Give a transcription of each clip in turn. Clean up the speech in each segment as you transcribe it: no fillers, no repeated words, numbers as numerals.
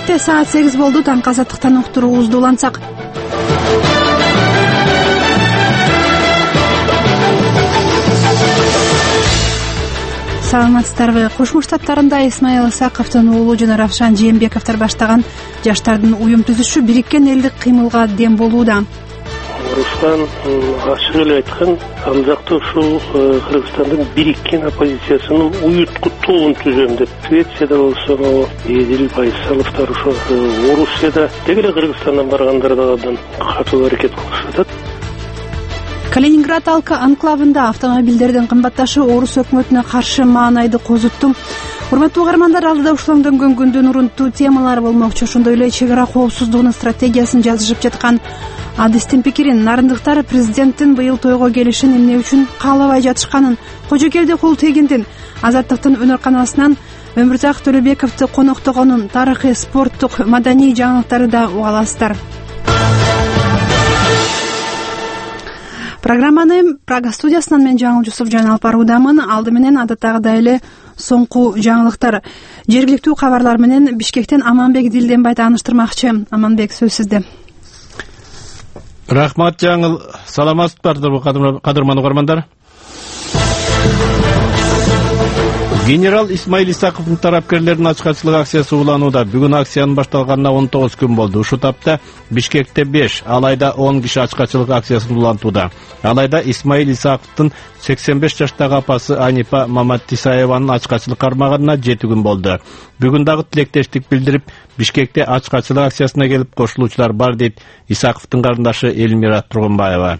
Кенте саат 8 болду. Таңкы азаттыктан уктуруубузду улантсак. Саламатсыздарбы? Кошмо Штаттарында Исмаил Исаковдун уулу жана Равшан Жээнбековдор баштаган жаштардын уюм түзүшү бириккен элдик кыймылга дем болууда. Руслан ачык эле айткан, ал жакта ушул Кыргызстандын бириккен оппозициясынын уютку тобун түзөм деп, Швецияда болсо Эдил Байсаловдор, ошо Орусияда деги эле Кыргызстандан баргандардан катуу аракет кылышып атат. Калининград анклавында автомобилдердин кымбатташы орус өкмөтүнө каршы маанайды козутту. Урматтуу угармандар, алдыда ушулаңданган күндүн урунттуу темалары болмокчу. Ошондой эле чек ара коопсуздугунун стратегиясын жазышып жаткан адистин пикирин, нарындыктар президенттин быйыл тойго келишин эмне үчүн каалабай жатышканын, Кожокелди кул тегиндин, Азаттыктын өнөр каналынан Өмүрзак Төлөбековду коноктогонун, тарыхый, спорттук, маданий жаңылыктарды да уга аласыздар. Программаны Прага студиясынан мен Жаңыл Жусупжан алып баруудамын. Алды менен адаттагыдай эле соңку жаңылыктар. Жергиликтүү кабарлар менен Бишкектен Аманбек Дилденбай тааныштырмакчы. Аманбек, сөз сизде. Рахмат, Жаңыл. Саламатсыздарбы, кадырман угармандар? Генерал Исмаил Исаковдун тарапкерлеринин ачкачылык акциясы уланууда. Бүгүн акциянын башталганына 19 күн болду. Ушул тапта Бишкекте 5, алайда 10 киши ачкачылык акциясын улантууда. Алайда Исмаил Исаковдун 85 жаштагы апасы Анипа Маматтисаеванын ачкачылык кармаганына 7 күн болду. Бүгүн дагы тилектештик билдирип, Бишкекте ачкачылык акциясына келип кошулуучулар бар, дейт Исаковдун карындашы Элмира Тургунбаева.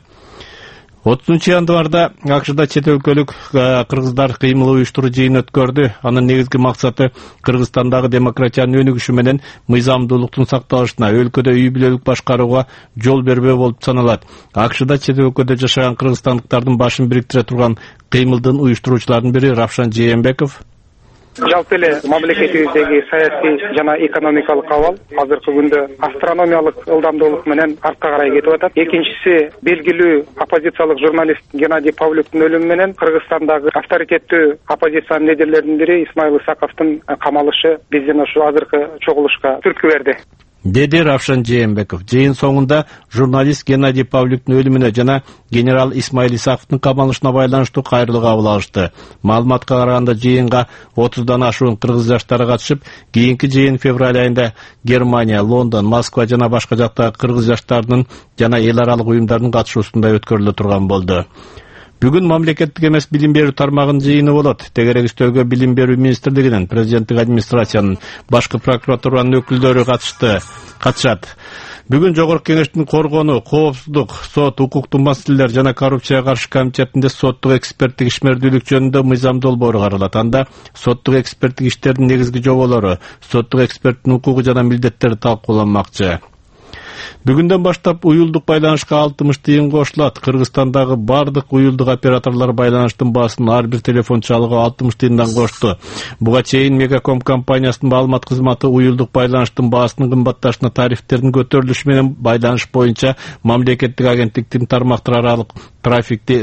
30-январда АКШда чет өлкөлүк кыргыздар кыймыл уюштуруу жыйын өткөрдү. Анын негизги максаты Кыргызстандагы демократиянын өнүгүшү менен мыйзамдуулуктун сакталышына, өлкөдө үй бүлөлүк башкарууга жол бербөө болуп саналат. АКШда чет өлкөдө жашаган кыргызстандыктардын башын бириктире турган кыймылдын уюштуруучуларынын бири Равшан Жээнбеков. Жалпы эле мамлекетибиздеги саясий жана экономикалык абал азыркы күндө астрономиялык ылдамдуулук менен артка карай кетип атат. Экинчиси, белгилүү оппозициялык журналист Геннадий Павлюктун өлүмү менен Кыргызстандагы авторитеттүү оппозициянын лидерлеринин бири Исмаил Исаковдун камалышы биздин ушул азыркы чогулушка түрткү берди, деди Равшан Жээнбеков. Жыйын соңунда журналист Геннадий Павлюктун өлүмүнө жана генерал Исмаил Исаковдун камалышына байланыштуу кайрылуу кабыл алышты. Маалыматка караганда жыйынга 30дан ашуун кыргыз жаштары катышып, кийинки жыйын февраль айында Германия, Лондон, Москва жана башка жактагы кыргыз жаштарынын жана эл аралык уюмдардын катышуусунда өткөрүлө турган болду. Бүгүн мамлекеттик эмес билим берүү тармагынын жыйыны болот. Тегерек үстөлгө Билим берүү министрлигинин, президенттик администрациянын, башкы прокуратуранын өкүлдөрү катышат. Бүгүн Жогорку Кеңештин коргонуу, коопсуздук, сот, укуктук маселелер жана коррупцияга каршы комитетинде соттук эксперттик ишмердүүлүк жөнүндө мыйзам долбоору каралат. Анда соттук эксперттик иштердин негизги жоболору, соттук эксперттин укугу жана милдеттери талкууланмакчы. Бүгүндөн баштап уюлдук байланышка 60 тыйын кошулат. Кыргызстандагы бардык уюлдук операторлор байланыштын баасын ар бир телефон чалууга 60 тыйындан кошту. Буга чейин Мегаком компаниясынын маалымат кызматы уюлдук байланыштын баасынын кымбатташына тарифтердин көтөрүлүшү менен байланыш боюнча мамлекеттик агенттиктин тармактар аралык трафикти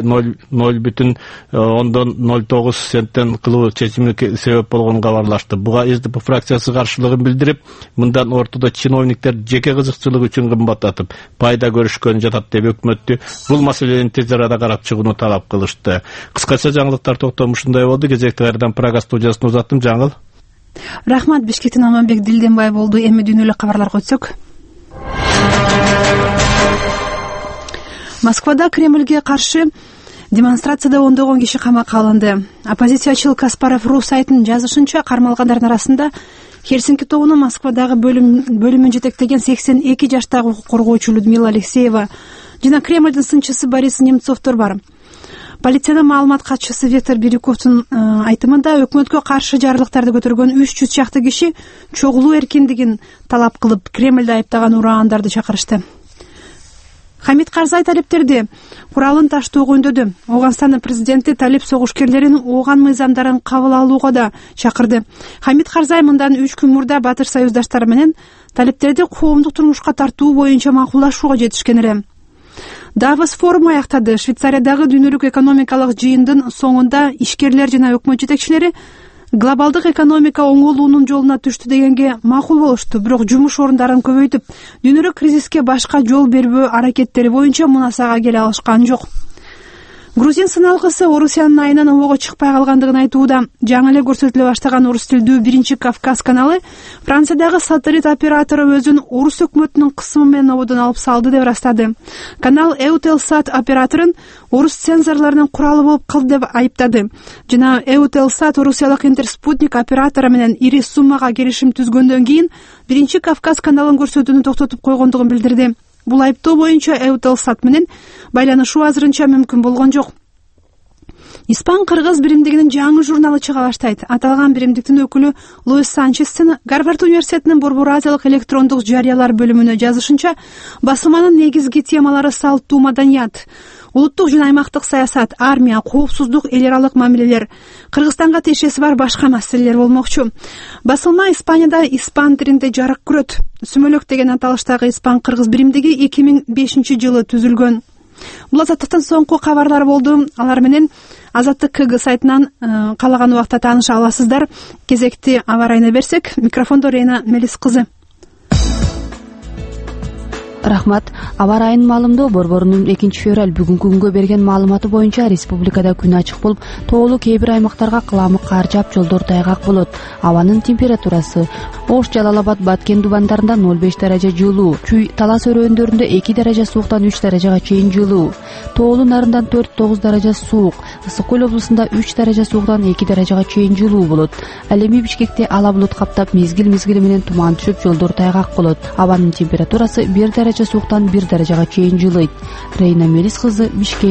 0,09 центтен кылуу чечими себеп болгонун кабарлашты. Буга СДП фракциясы каршылыгын билдирип, мындан ортодо чиновниктер жеке кызыкчылык үчүн кымбаттатып, пайда көрүшкөн жатат деп өкмөттү бул маселени тез арада карап чыгууну талап кылышты. Кыскача жаңылыктар токтому ушундай болду. Кезекти кайрадан Прага студиясына узаттым. Жаңыл. Рахмат, Бишкектен Аманбек Дилденбай болду. Эми дүйнөлүк кабарларга өтсөк. Москвада Кремльге каршы демонстрацияда ондогон киши камакка алынды. Оппозициячыл Каспаров.ру сайтынын жазышынча, кармалгандардын арасында Хельсинки тобунун Москвадагы бөлүмүн жетектеген 82 жаштагы укук коргоочу Людмила Алексеева жана Кремльдин сынчысы Борис Немцовдор бар. Полициянын маалымат катчысы Виктор Бирюковдун айтымында, өкмөткө каршы жарлыктарды көтөргөн 300 чакты киши чогулуу эркиндигин талап кылып, Кремльди айыптаган ураандарды чакырышты. Хамид Карзай талептерди куралын таштоого үндөдү. Ооганстандын президенти талеп согушкерлерин ооган мыйзамдарын кабыл алууга да чакырды. Хамид Карзай мындан 3 күн мурда Батыр союздаштары менен талептерди коомдук турмушка тартуу боюнча макулдашууга жетишкен эле. Давос форуму аяктады. Швейцариядагы дүйнөлүк экономикалык жыйындын соңунда ишкерлер жана өкмөт жетекчилери глобалдык экономика оңолуунун жолуна түштү дегенге макул болушту, бирок жумуш орундарын көбөйтүп, дүйнөлүк кризиске башка жол бербөө аракеттери боюнча мунасага келе алышкан жок. Грузин сыналгысы Орусиянын айынан обого чыкпай калгандыгын айтууда. Жаңы эле көрсөтүлө баштаган орус тилдүү Биринчи Кавказ каналы Франциядагы сателлит оператору өзүн орус өкмөтүнүн кысымы менен ободон алып салды деп ырастады. Канал Eutelsat операторун орус цензорлорунун куралы болуп калды деп айыптады. Жана Eutelsat орусиялык Интерспутник оператору менен ири суммага келишим түзгөндөн кийин Биринчи Кавказ каналын көрсөтүүнү токтотуп койгондугун билдирди. Бул айыптоо боюнча Eutelsat менен байланышуу азырынча мүмкүн болгон жок. Испан-кыргыз биримдигинин жаңы журналы чыга баштайт. Аталган биримдиктин өкүлү Луис Санчестин Гарвард университетинин Борбор Азиялык электрондук жарыялар бөлүмүнө жазышынча, басылманын негизги темалары салттуу маданият, улуттук жана аймактык саясат, армия, коопсуздук, эл аралык мамилелер, Кыргызстанга тиешеси бар башка маселелер болмокчу. Басылма Испанияда испан тилинде жарык көрөт. Сүмөлөк деген аталыштагы испан-кыргыз биримдиги 2005-жылы түзүлгөн. Бул азаттыктын соңку кабарлары болду. Алар менен Азаттык КГ сайтынан каалаган убакта тааныша аласыздар. Кезекти аба ырайына берсек, микрофондо Рейна Мелис кызы. Рахмат. Аба ырайынын маалымдоо борборунун 2-февраль бүгүнкү күнгө берген маалыматы боюнча республикада күн ачык болуп, тоолуу кээ бир аймактарга кыламык кар жаап, жолдор тайгак болот. Абанын температурасы Ош, Жалал-Абад, Баткен дубандарында 0,5 даража жылуу, Чүй, Талас өрөөндөрүндө 2 даража сууктан 3 даражага чейин жылуу, тоолуу нарындан 4-9 даража суук, Ысык Көл облусунда 3 даража сууктан 2 даражага чейин жылуу болот. Ал эми Бишкекте ала булут каптап, мезгил менен туман түшүп, жолдор тайгак болот. Абанын температурасы 1 даража сууктан 1 даражага чейин жылыйт. Рейна Мелис кызы, Бишкек.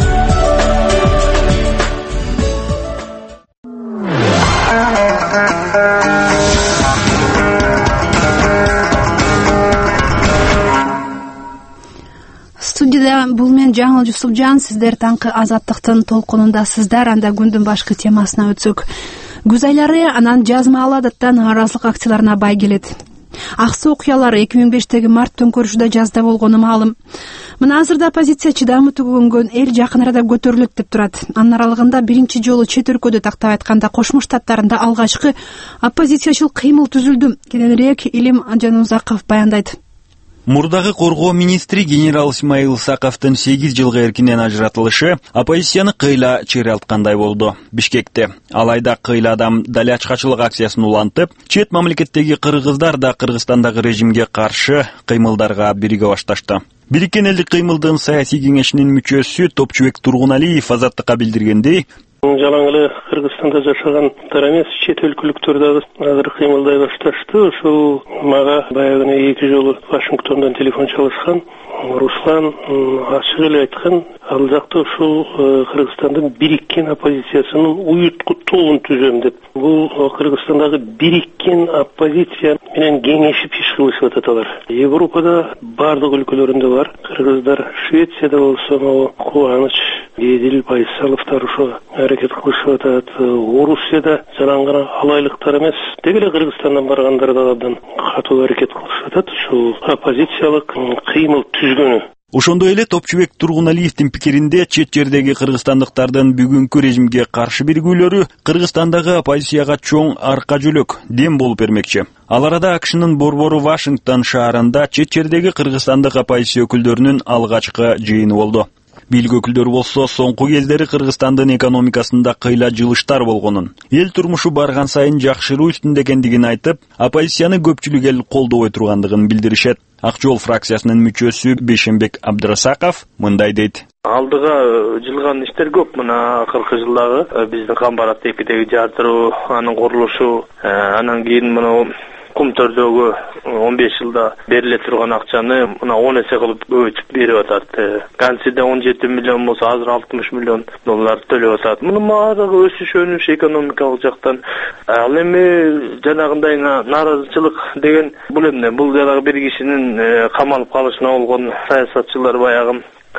Студияда бул мен Жаңыл Жусупжан, сиздер таңкы азаттыктын толкунундасыздар. Анда күндүн башкы темасына өтсөк, күз айлары анан жаз маалы адаттан нааразылык акцияларына бай келет. Аксы окуялар 2005-теги март төңкөрүшүдө жазда болгону маалым. Мына азырда оппозиция чыдамы түгөнгөн эл жакын арада көтөрүлөт деп турат. Анын аралыгында биринчи жолу чет өлкөдө, тактап айтканда Кошмо Штаттарында алгачкы оппозициячыл кыймыл түзүлдү. Кененирээк Илим Жанузаков баяндайт. Мурдагы коргоо министри генерал Исмаил Саковдун 8 жылга эркинен ажыратылышы оппозицияны кыйла чыйралткандай болду. Бишкекте алайда кыйла адам далячкачылык акциясын улантып, чет мамлекеттеги кыргыздар да Кыргызстандагы режимге каршы кыймылдарга бириге башташты. Бириккен элдик кыймылдын саясий кеңешинин мүчөсү Топчубек Тургуналиев Азаттыкка билдиргендей, жалаң эле Кыргызстанда жашагандар эмес, чет өлкөлүктөр дагы азыр кыймылдай башташты. Ошол мага баягы 2 жолу Вашингтондон телефон чалышкан. Руслан ачык эле айткан, ал жакта ушул Кыргызстандын бириккен оппозициясынын уютку тобун түзөм деп. Бул Кыргызстандагы бириккен оппозиция менен кеңешип иш кылышып атат алар. Европада бардык өлкөлөрүндө бар. Кыргыздар Швецияда болсо Кубаныч, Эдил Байсаловдор ошо аракет кылышып атат. Орусияда жалаң гана алайлыктар эмес, деги эле Кыргызстандан баргандар да абдан катуу аракет кылышып атат. Ушул оппозициялык кыймыл түзгөнү. Ошондой эле Топчубек Тургуналиевдин пикиринде чет жердеги кыргызстандыктардын бүгүнкү режимге каршы биригүүлөрү Кыргызстандагы оппозицияга чоң арка жөлөк дем болуп бермекчи. Ал арада АКШнын борбору Вашингтон шаарында чет жердеги кыргызстандык оппозиция өкүлдөрүнүн алгачкы жыйыны болду. Бийлик өкүлдөрү болсо соңку кездери Кыргызстандын экономикасында кыйла жылыштар болгонун, эл турмушу барган сайын жакшыруу үстүндө экендигин айтып, оппозицияны көпчүлүк эл колдобой тургандыгын билдиришет. Ак жол фракциясынын мүчөсү Бейшенбек Абдрасаков мындай дейт. Алдыга жылган иштер көп. Мына акыркы жылдагы биздин Камбарат эпидеги жардыруу, анын курулушу, анан кийин мына Кумтөрдөгү 15 жылда бериле турган акчаны мына 10 эсе кылып көбөйтүп берип атат. Кансиде 17 миллион болсо азыр 60 миллион доллар төлөп атат. Мунун баардыгы өсүш өнүш экономикалык жактан. Ал эми жанагындай нааразычылык деген бул эмне? Бул жанагы бир кишинин камалып калышына болгон саясатчылар баягы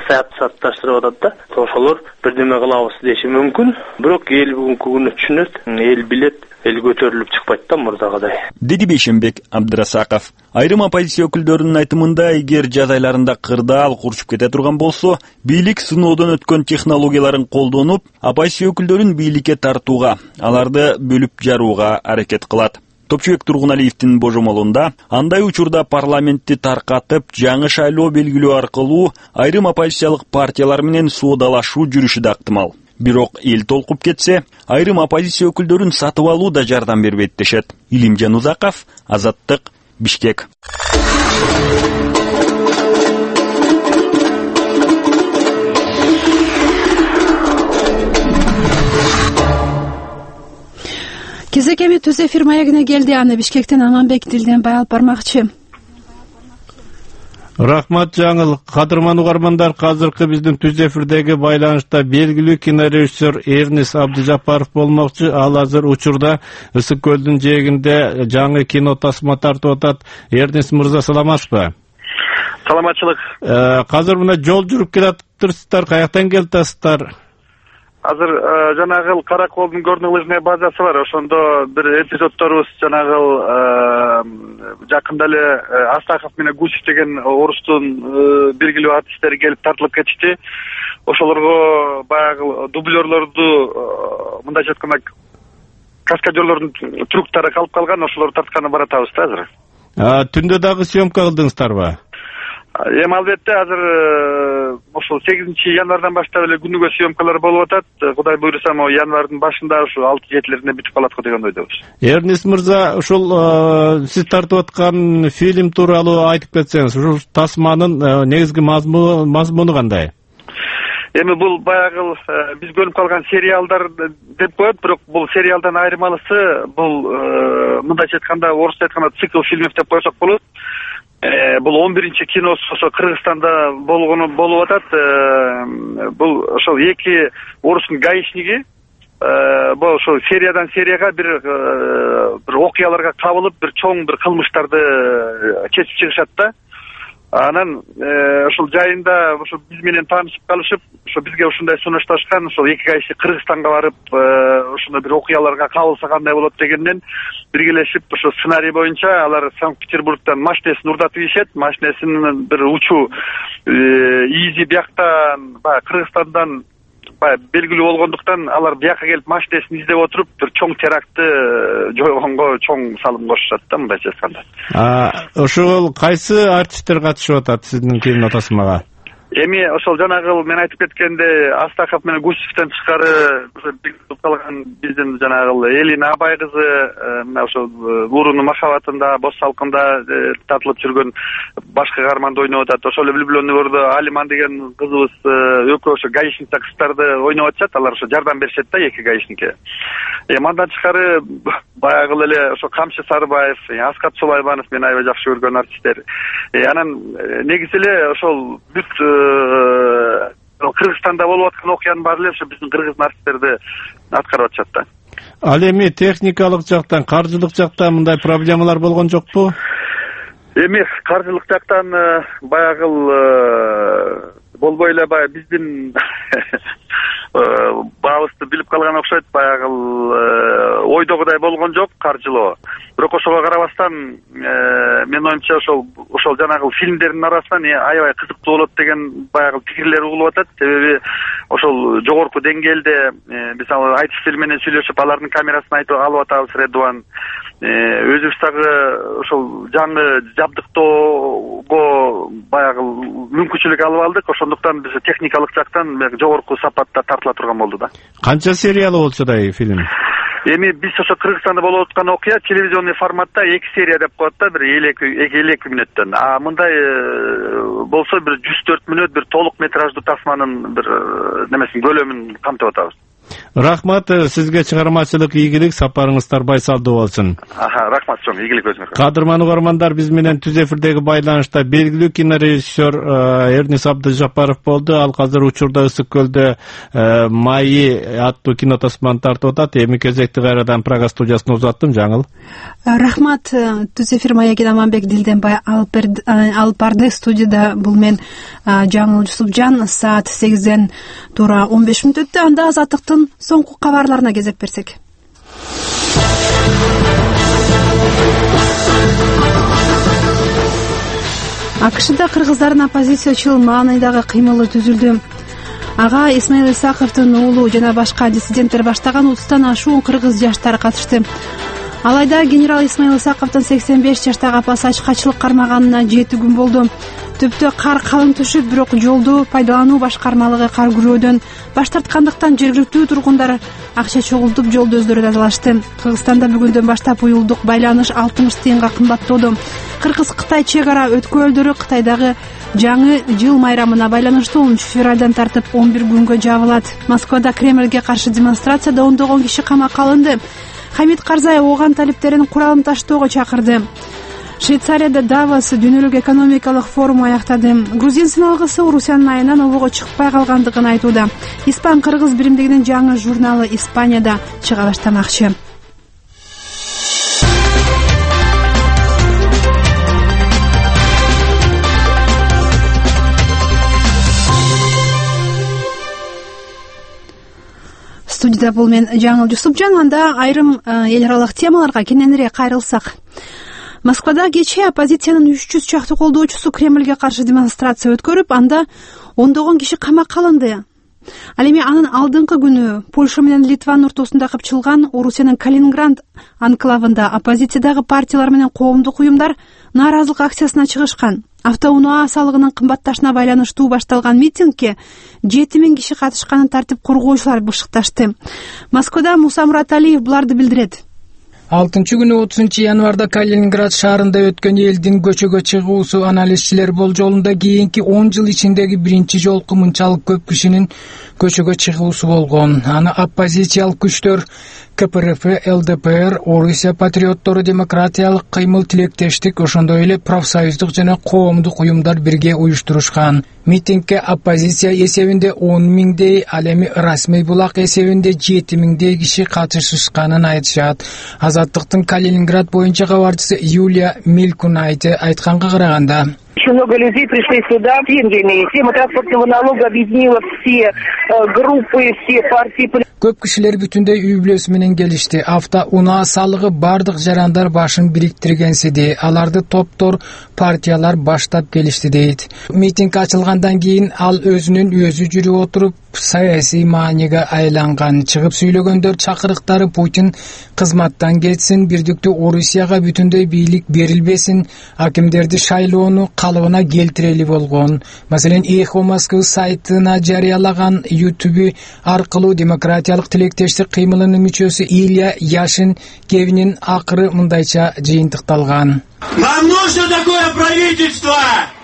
саятташтырып атат да. Ошолор бирдеме кылабыз деши мүмкүн. Бирок эл бүгүнкү күнү түшүнөт, эл билет, эл көтөрүлүп чыкпайт да мурдагыдай. Деди Бейшенбек Абдрасаков. Айрым оппозиция өкүлдөрүнүн айтымында, эгер жаз айларында кырдаал курчуп кете турган болсо, бийлик сыноодон өткөн технологияларын колдонуп, оппозиция өкүлдөрүн бийликке тартууга, аларды бөлүп жарууга аракет кылат. Топчубек Тургуналиевдин божомолунда андай учурда парламентти таркатып, жаңы шайлоо белгилөө аркылуу айрым оппозициялык партиялар менен соодалашуу жүрүшү да ыктымал. Бирок эл толкуп кетсе, айрым оппозиция өкүлдөрүн сатып алуу да жардам бербейт дешет. Илимжан Узаков, Азаттык, Бишкек. Кезек эми түз эфир маегине келди. Аны Бишкектен Аманбек Дилденбай алып бармакчы. Рахмат Жаңыл. Кадырман угармандар, азыркы биздин түз эфирдеги байланышта белгилүү кинорежиссер Эрнис Абдыжапаров болмокчу. Ал азыр учурда Ысык көлдүн жээгинде жаңы кино тасма тартып атат. Эрнис мырза, саламатсызбы? Саламатчылык. Азыр мына жол жүрүп келатырсыздар, каяктан келатасыздар? Азыр жанагыл Караколдун горнолыжный базасы бар. Ошондо бир эпизодторубуз жанагыл жакында эле Астахов менен Гусев деген орустун белгилүү артисттери келип тартылып кетишти. Ошолорго баягы дублерлорду, мындайча айтканда каскадерлордун трюктары калып калган, ошолорду тартканы баратабыз да азыр. Түндө дагы съемка кылдыңыздарбы? Эми албетте азыр ошол 8-январдан баштап эле күнүгө съемкалар болуп атат. Кудай буйруса, январдын башында ушу 6-7-лерине бүтүп калат го деген ойдобуз. Эрнис мырза, ушул сиз тартып аткан фильм тууралуу айтып кетсеңиз, ушул тасманын негизги мазмуну кандай? Эми бул баягы биз көрүп калган сериалдар деп коет, бирок бул сериалдан айырмалысы бул мындайча айтканда, орусча айтканда цикл фильмов деп койсок болот. Бул 11-чи киносу ошо Кыргызстанда болуп атат. Бул ошол эки орустун гаишниги бул ошол сериядан серияга бир окуяларга кабылып, бир чоң бир кылмыштарды чечип чыгышат да. Анан ошол жайында ошо биз менен таанышып калышып, ошо бизге ушундай сунушташкан, ошол эки кайсы Кыргызстанга барып, ошондой бир окуяларга кабылса кандай болот дегенден биргелешип, ошо сценарий боюнча алар Санкт-Петербургтан машинесин урдатып ийишет. Машинесинин бир учу изи бияктан, баягы Кыргызстандан белгилүү болгондуктан алар бияка келип машинесин издеп отуруп, бир чоң терактты жойгонго чоң салым кошушат да, мындайча айтканда. Ошол кайсы артисттер катышып атат сиздин кино тасмага? Эми ошол жанагы мен айтып кеткенде Астахов менен Гусевден тышкары билип калган биздин жанагы Элина Абай кызы, мына ошол Бурунун махабатында, Боз салкында татылып жүргөн башкы каарманды ойноп атат. Ошол эле влюбленный бордо Алиман деген кызыбыз экөө ошо гаишниктер кыздарды ойноп атышат. Алар ошо жардам беришет да эки гаишникке. Андан тышкары баягы эле ошо Камчы Сарыбаев, Аскат Сулайманов мен аябай жакшы көргөн артисттер. Анан негизи эле ошол бүт Кыргызстанда болуп аткан окуянын баары эле ошо биздин кыргыздын артисттерди аткарып атышат да. Ал эми техникалык жактан, каржылык жактан мындай проблемалар болгон жокпу? Эми каржылык жактан баягы болбой эле биздин баабызды билип калган окшойт. Баягы ойдогудай болгон жок каржылоо. Бирок ошого карабастан мен оюмча ошол жанагы фильмдердин арасынан аябай кызыктуу болот деген баягы пикирлер угулуп атат. Себеби ошол жогорку деңгээлде мисалы айтыштер менен сүйлөшүп, алардын камерасын алып атабыз. Редуан өзүбүз дагы ошол жаңы жабдыктоого баягы мүмкүнчүлүк алып алдык. Ошондуктан биз техникалык жактан жогорку сапатта тартыла турган болду да. Канча сериялы болчу да фильм? Эми биз ошо Кыргызстанда болуп аткан окуя телевизионный форматта 2 серия деп коет да, бир 52 мүнөттөн. Мындай болсо бир 104 мүнөт бир толук метраждуу тасманын бир немесин көлөмүн камтып атабыз. Рахмат, сизге чыгармачылык ийгилик, сапарыңыздар байсалдуу болсун. Рахмат чоң, ийгилик өзүңөргө. Кадырман угармандар, биз менен түз эфирдеги байланышта белгилүү кинорежиссер Эрнис Абдыжапаров болду. Ал азыр учурда Ысык көлдө Майы аттуу кинотасманы тартып атат. Эми кезекти кайрадан Прага студиясына узаттым. Жаңыл. Рахмат, түз эфир Маягин Аманбек Дилденбай алып барды. Студияда бул мен Жаңыл Жусупжан. Саат 8ден туура 15 мүнөт өттү. Анда Азаттыктын соңку кабарларына кезек берсек. АКШда кыргыздардын оппозициячыл маанайдагы кыймылы түзүлдү. Ага Исмаил Исаковдун уулу жана башка диссиденттер баштаган 30тан ашуун кыргыз жаштары катышты. Алайда генерал Исмаил Исаковдун 85 жаштагы апасы ачкачылык кармаганына 7 күн болду. Түптө кар калың түшүп, бирок жолду пайдалануу башкармалыгы кар күрөөдөн баш тарткандыктан жергиликтүү тургундар акча чогултуп жолду өздөрү тазалашты. Кыргызстанда бүгүндөн баштап уюлдук байланыш 60 тыйынга кымбаттоодо. Кыргыз-Кытай чек ара өткөлдөрү Кытайдагы жаңы жыл майрамына байланыштуу 10 февралдан тартып 11 күнгө жабылат. Москвада Кремльге каршы демонстрацияда ондогон киши камакка алынды. Хамид Карзай ооган талиптерин куралын таштоого чакырды. Швейцарияда Давос дүйнөлүк экономикалык форум аяктады. Грузин сыналгысы Орусиянын айынан обого чыкпай калгандыгын айтууда. Испан-кыргыз биримдигинин жаңы журналы Испанияда чыга баштамакчы. Студияда бул мен Жаңыл Жусупжан. Анда айрым эл аралык темаларга кененирээк кайрылсак. Москвада кечээ оппозициянын 300 чакты колдоочусу Кремльге каршы демонстрация өткөрүп, анда ондогон киши камакка алынды. Ал эми анын алдыңкы күнү Польша менен Литванын ортосунда капчылган Орусиянын Калининград анклавында оппозициядагы партиялар менен коомдук уюмдар нааразылык акциясына чыгышкан. Автоунаа салыгынын кымбатташына байланыштуу башталган митингге 7000 киши катышканын тартип коргоочулар бышыкташты. Москвада Муса Мураталиев буларды билдирет. 6-күнү 30-январда Калининград шаарында өткөн элдин көчөгө чыгуусу анализчилер болжолунда кийинки 10 жыл ичиндеги биринчи жолку мынчалык көп кишинин көчөгө чыгуусу болгон. Аны оппозициялык күчтөр КПРФ, ЛДПР, Орусия патриоттору, демократиялык кыймыл тилектештик, ошондой эле профсоюздук жана коомдук уюмдар бирге уюштурушкан. Митингге оппозиция эсебинде 10 миңдей, ал эми расмий булак эсебинде 7 миңдей киши катышышканын айтышат. Азаттыктын Калининград боюнча кабарчысы Юлия Милькунайте айтканга караганда, очень много людей пришли сюда с деньгами. Тема транспортного налога объединила все группы, все партии. Көп кишилер бүтүндөй үй бүлөсү менен келишти. Автоунаа салыгы бардык жарандар башын бириктиргенсиди. Аларды топтор, партиялар баштап келишти дейт. Митинг ачылгандан кийин ал өзүнүн өзү жүрүп отуруп саясий мааниге айланган. Чыгып сүйлөгөндөр чакырыктары Путин кызматтан кетсин, бирдиктүү Орусияга бүтүндөй бийлик берилбесин, акимдерди шайлоону калыбына келтирели болгон. Маселен, Эхо Москвы сайтына жарыялаган YouTube аркылуу демократиялык тилектештик кыймылынын мүчөсү Илья Яшин кебинин акыры мындайча жыйынтыкталган. Нам нужно такое правительство!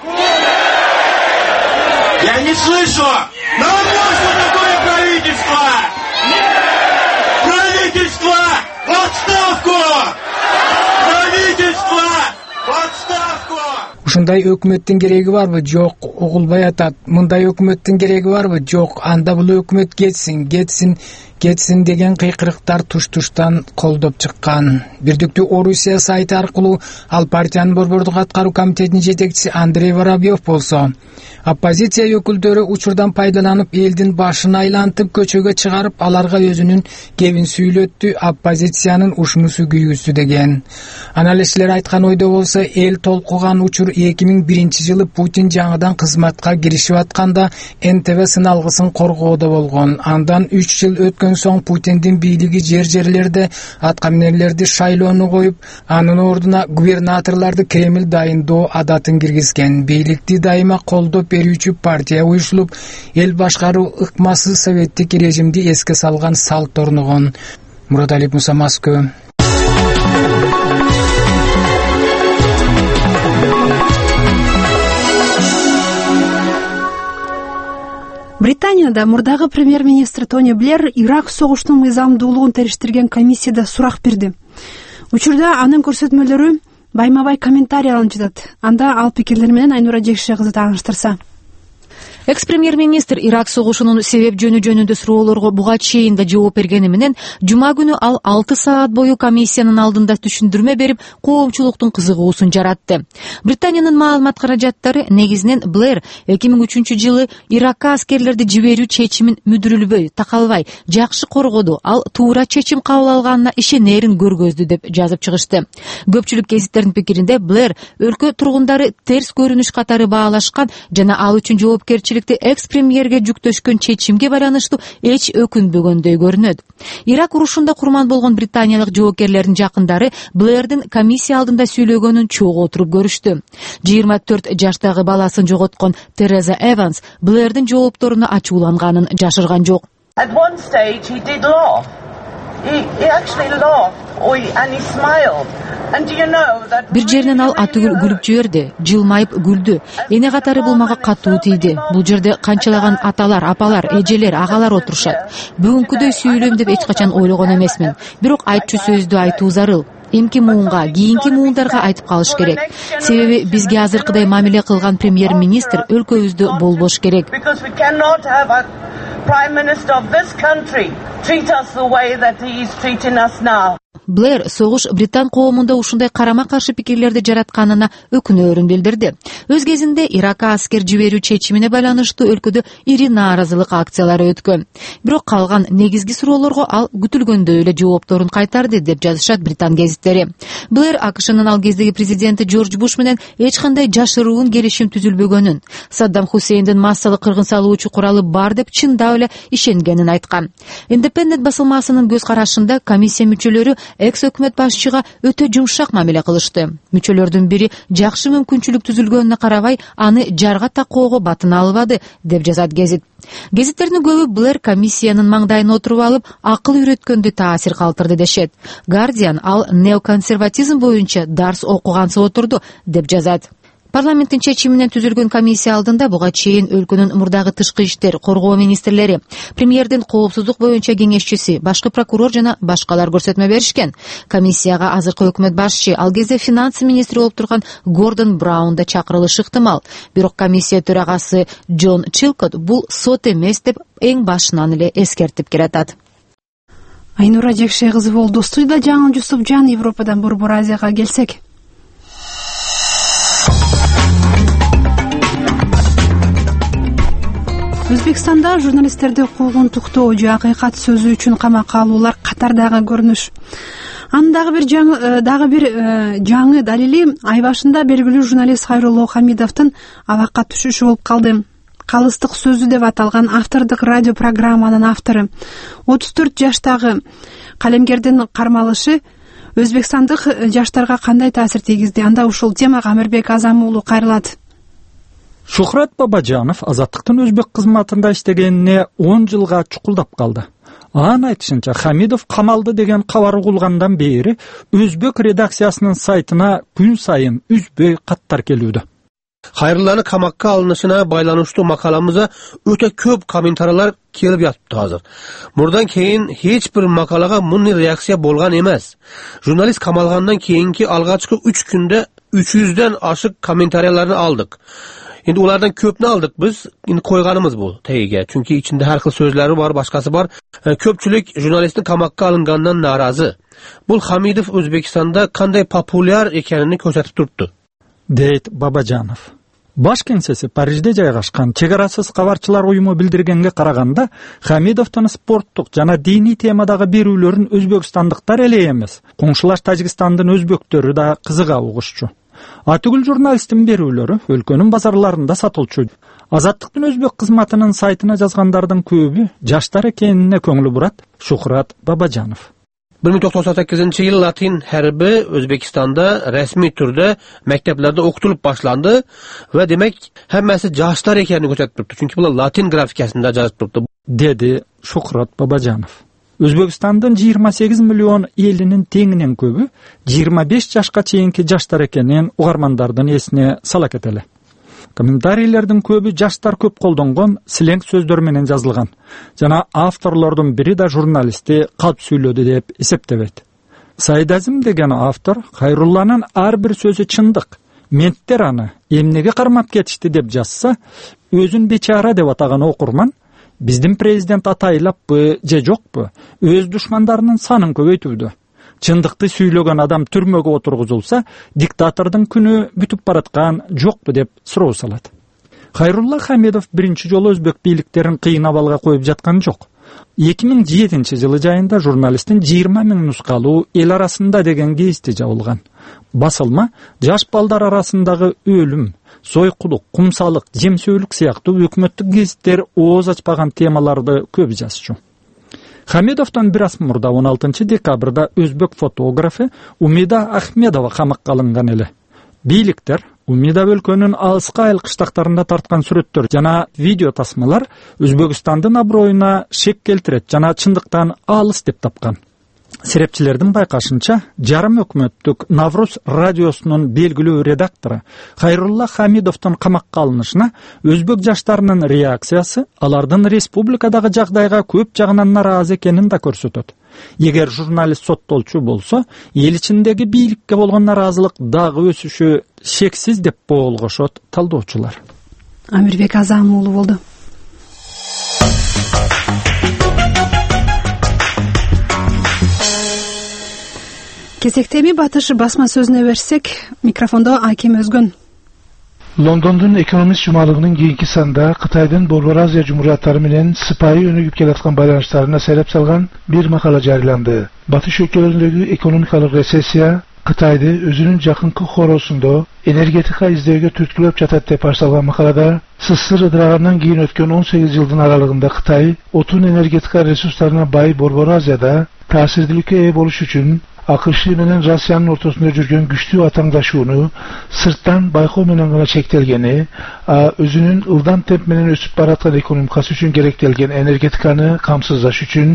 Я не слышу! Нам нужно такое правительство! Правительство! В отставку! Правительство! В отставку! Ушундай өкмөттүн кереги барбы? Жок, угулбай атат. Мындай өкмөттүн кереги барбы? Жок, анда бул өкмөт кетсин деген кыйкырыктар туш-туштан колдоп чыккан. Бирдиктүү Орусия сайты аркылуу ал партиянын борбордук аткаруу комитетинин жетекчиси Андрей Воробьев болсо, оппозиция өкүлдөрү учурдан пайдаланып элдин башын айлантып көчөгө чыгарып, аларга өзүнүн кебин сүйлөттү, оппозициянын ушунусу күйүүсү деген. Анализчилер айткан ойдо болсо, эл толкуган учур 2001-жылы Путин жаңыдан кызматка киришип атканда НТВ сыналгысын коргоодо болгон. Андан 3 жыл өткөн соң Путиндин бийлиги жер-жерлерде аткаминерлерди шайлоону коюп, анын ордуна губернаторлорду Кремль дайындоо адатын киргизген. Бийликти дайыма колдоп берүүчү партия уюшулуп, эл башкаруу ыкмасы советтик режимди эске салган салт орногон. Муратали Муса, Москва. Британияда мурдагы премьер-министр Тони Блэр Ирак согушунун мыйзамдуулугун териштирген комиссияда сурак берди. Учурда анын көрсөтмөлөрү байма-бай комментарий алынып жатат. Анда ал пикирлер менен Айнура Жекше кызы тааныштырса. Экс-премьер-министр Ирак согушунун себеп жөнүндө суроолорго буга чейин да жооп бергени менен жума күнү ал 6 саат бою комиссиянын алдында түшүндүрмө берип, коомчулуктун кызыгуусун жаратты. Британиянын маалымат каражаттары негизинен Блэр 2003-жылы Иракка аскерлерди жиберүү чечимин мүдүрүлбөй, такалбай, жакшы коргоду, ал туура чечим кабыл алганына ишенерин көргөздү деп жазып чыгышты. Көпчүлүк гезиттердин пикиринде Блэр өлкө тургундары терс көрүнүш катары баалашкан жана ал үчүн жоопкерчиликти экс-премьерге жүктөшкөн чечимге байланыштуу эч өкүнбөгөндөй көрүнөт. Ирак урушунда курман болгон британиялык жоокерлердин жакындары Блэрдин комиссия алдында сүйлөгөнүн чогуу отуруп көрүштү. 24 жаштагы баласын жоготкон Тереза Эванс Блэрдин жоопторуна ачууланганын жашырган жок. At one stage he did laugh. He actually laughed and he smiled. Бир жеринен ал атүгүл күлүп жиберди, жылмайып күлдү. Эне катары бул мага катуу тийди. Бул жерде канчалаган аталар, апалар, эжелер, агалар отурушат. Бүгүнкүдөй сүйлөйм деп эч качан ойлогон эмесмин. Бирок айтчу сөздү айтуу зарыл. Эмки муунга, кийинки муундарга айтып калыш керек. Себеби бизге азыркыдай мамиле кылган премьер-министр өлкөбүздө болбош керек. Prime Minister of this country treat us the way that he is treating us now. Блэр согуш британ коомунда ушундай карама-каршы пикирлерди жаратканына өкүнөөрүн билдирди. Өз кезинде Иракка аскер жиберүү чечимине байланыштуу өлкөдө ири нааразылык акциялары өткөн. Бирок калган негизги суроолорго ал күтүлгөндөй эле жоопторун кайтарды деп жазышат британ гезиттери. Блэр АКШнын ал кездеги президенти Джордж Буш менен эч кандай жашыруун келишим түзүлбөгөнүн, Саддам Хусейндин массалык кыргын салуучу куралы бар деп чындап эле ишенгенин айткан. Independent басылмасынын көз карашында комиссия мүчөлөрү экс-өкмөт башчыга өтө жумшак мамиле кылышты. Мүчөлөрдүн бири жакшы мүмкүнчүлүк түзүлгөнүнө карабай, аны жарга такоого батын албады деп жазат гезит. Гезиттердин көбү Блэр комиссиянын маңдайына отуруп алып, акыл үйрөткөндү таасир калтырды дешет. Guardian ал неоконсерватизм боюнча дарс окугансыз отурду деп жазат. Парламенттин чечиминен түзүлгөн комиссия алдында буга чейин өлкөнүн мурдагы тышкы иштер, коргоо министрлери, премьердин коопсуздук боюнча кеңешчиси, башкы прокурор жана башкалар көрсөтмө беришкен. Комиссияга азыркы өкмөт башчы, ал кезде финанс министри болуп турган Гордон Браун да чакырылышы ыктымал. Бирок комиссия төрагасы Джон Чилкот бул сот эмес деп эң башынан эле эскертип келатат. Айнура Жекше кызы болду. Студияда Жаңыл Жусупжан. Европадан Борбор Азияга келсек. Өзбекстанда журналисттерди куугунтуктоо же акыйкат сөзү үчүн камакка алуулар катардагы көрүнүш. Анын дагы бир жаңы далили ай башында белгилүү журналист Хайрулло Хамидовдун абакка түшүшү болуп калды. Калыстык сөзү деп аталган автордук радио программанын автору 34 жаштагы калемгердин кармалышы өзбекстандык жаштарга кандай таасир тийгизди? Анда ушул темага Амирбек Азам уулу кайрылат. Шухрат Бабажанов азаттыктын өзбек кызматында иштегенине 10 жылга чукулдап калды. Анын айтышынча, Хамидов камалды деген кабар угулгандан бери өзбек редакциясынын сайтына күн сайын үзбөй каттар келүүдө. Хайрулланы камакка алынышына байланыштуу макаламызга өтө көп комментариялар келип жатыптыр азыр. Мурдан кийин эч бир макалага мындай реакция болгон эмес. Журналист камалгандан кийинки алгачкы 3 күндө 300дөн ашык комментарияларды алдык. Endi ulardan köpünü aldık biz. Endi koyganımız bu teyge. Çünkü içinde her xil sözleri var, başkası var. Köpçülük jurnalistin kamakka alıngandan narazı. Bu Hamidov Özbekistan'da kanday popüler ekenini körsötüp turuptu. Deyt Babajanov. Баш кеңсеси Парижде жайгашкан чегарасыз кабарчылар уюму билдиргенге караганда, Хамидовдун спорттук жана диний темадагы берүүлөрүн өзбекстандыктар эле эмес, коңшулаш Тажикстандын өзбектөрү да кызыга угушчу. Атүгүл журналисттин берүүлөрү өлкөнүн базарларында сатылчу. Азаттыктын өзбек кызматынын сайтына жазгандардын көбү жаштар экенине көңүлү бурат. Шухрат Бабажанов. 1998 yıl Latin harbi Özbekistan'da resmi türde mekteplerde okutulup başlandı ve demek hemmesi jaşlar ekenini gösterip durdu. Çünkü bu Latin grafikasında жазып durdu. Dedi Şukrat Babajanov. Özbekistan'dan 28 milyon elinin tenginen köbü 25 yaşka çeyinki jaşlar ekenen ugarmandardan esine sala keteli. Комментарийлердин көбү жаштар көп колдонгон сленг сөздөр менен жазылган жана авторлордун бири да журналистти калп сүйлөдү деп эсептебейт. Сайдазим деген автор Хайрулланын ар бир сөзү чындык, менттер аны эмнеге кармап кетишти деп жазса, өзүн бечара деп атаган окурман биздин президент атайлаппы же жокпу өз душмандарынын санын көбөйтүүдө. Чындыкты сүйлөгөн адам түрмөгө отургузулса, диктатордун күнү бүтүп бараткан жокпу деп суроо салат. Хайрулла Хамидов биринчи жолу өзбек бийликтерин кыйын абалга коюп жаткан жок. 2007-жылы жайында журналисттин 20 000 нускалуу эл арасында деген гезити жабылган. Басылма жаш балдар арасындагы өлүм, сойкулук, кумсалык, жемсөөлүк сыяктуу өкмөттүк гезиттер ооз ачпаган темаларды көп жазчу. Хамидовдон бир аз мурда 16 декабрда өзбек фотографы Умида Ахмедова камакка алынган эле. Бийликтер Умида өлкөнүн алыска айыл кыштактарында тарткан сүрөттөр жана видео тасмалар Өзбекстандын аброюна шек келтирет жана чындыктан алыс деп тапкан. Серепчилердин байкашынча, жарым өкмөттүк Навруз радиосунун белгилүү редактору Хайрулла Хамидовдун камакка алынышына өзбек жаштарынын реакциясы алардын республикадагы жагдайга көп жагынан наразы экенин да көрсөтөт. Эгер журналист соттолчу болсо, эл ичиндеги бийликке болгон наразылык дагы өсүшү шексиз деп болгошот талдоочулар. Амирбек Азам уулу болду. Кезектеми батыш басма сөзүнө берсек, микрофондо Аким Өзгөн. Лондондун экономист жумалыгынын кийинки санда Кытайдын Борбор Азия жумурияттары менен сыпайы өнүгүп келаткан байланыштарына сереп салган бир макала жарыяланды. Батыш өлкөлөрүндөгү экономикалык рецессия Кытайды өзүнүн жакынкы хоросунда энергетика издөөгө түрткүлөп жатат деп башталган макалада СССР ыдырагандан кийин өткөн 18 жылдын аралыгында Кытай отун энергетика ресурстарына бай Борбор Азияда таасирдүүлүккө ээ болуш үчүн АКШ менен Россиянын ортосунда жүргөн күчтүү атаңдашууну сырттан байкоо менен гана чектелгени, өзүнүн ылдам темп менен өсүп бараткан экономикасы үчүн керектелген энергетиканы камсыздаш үчүн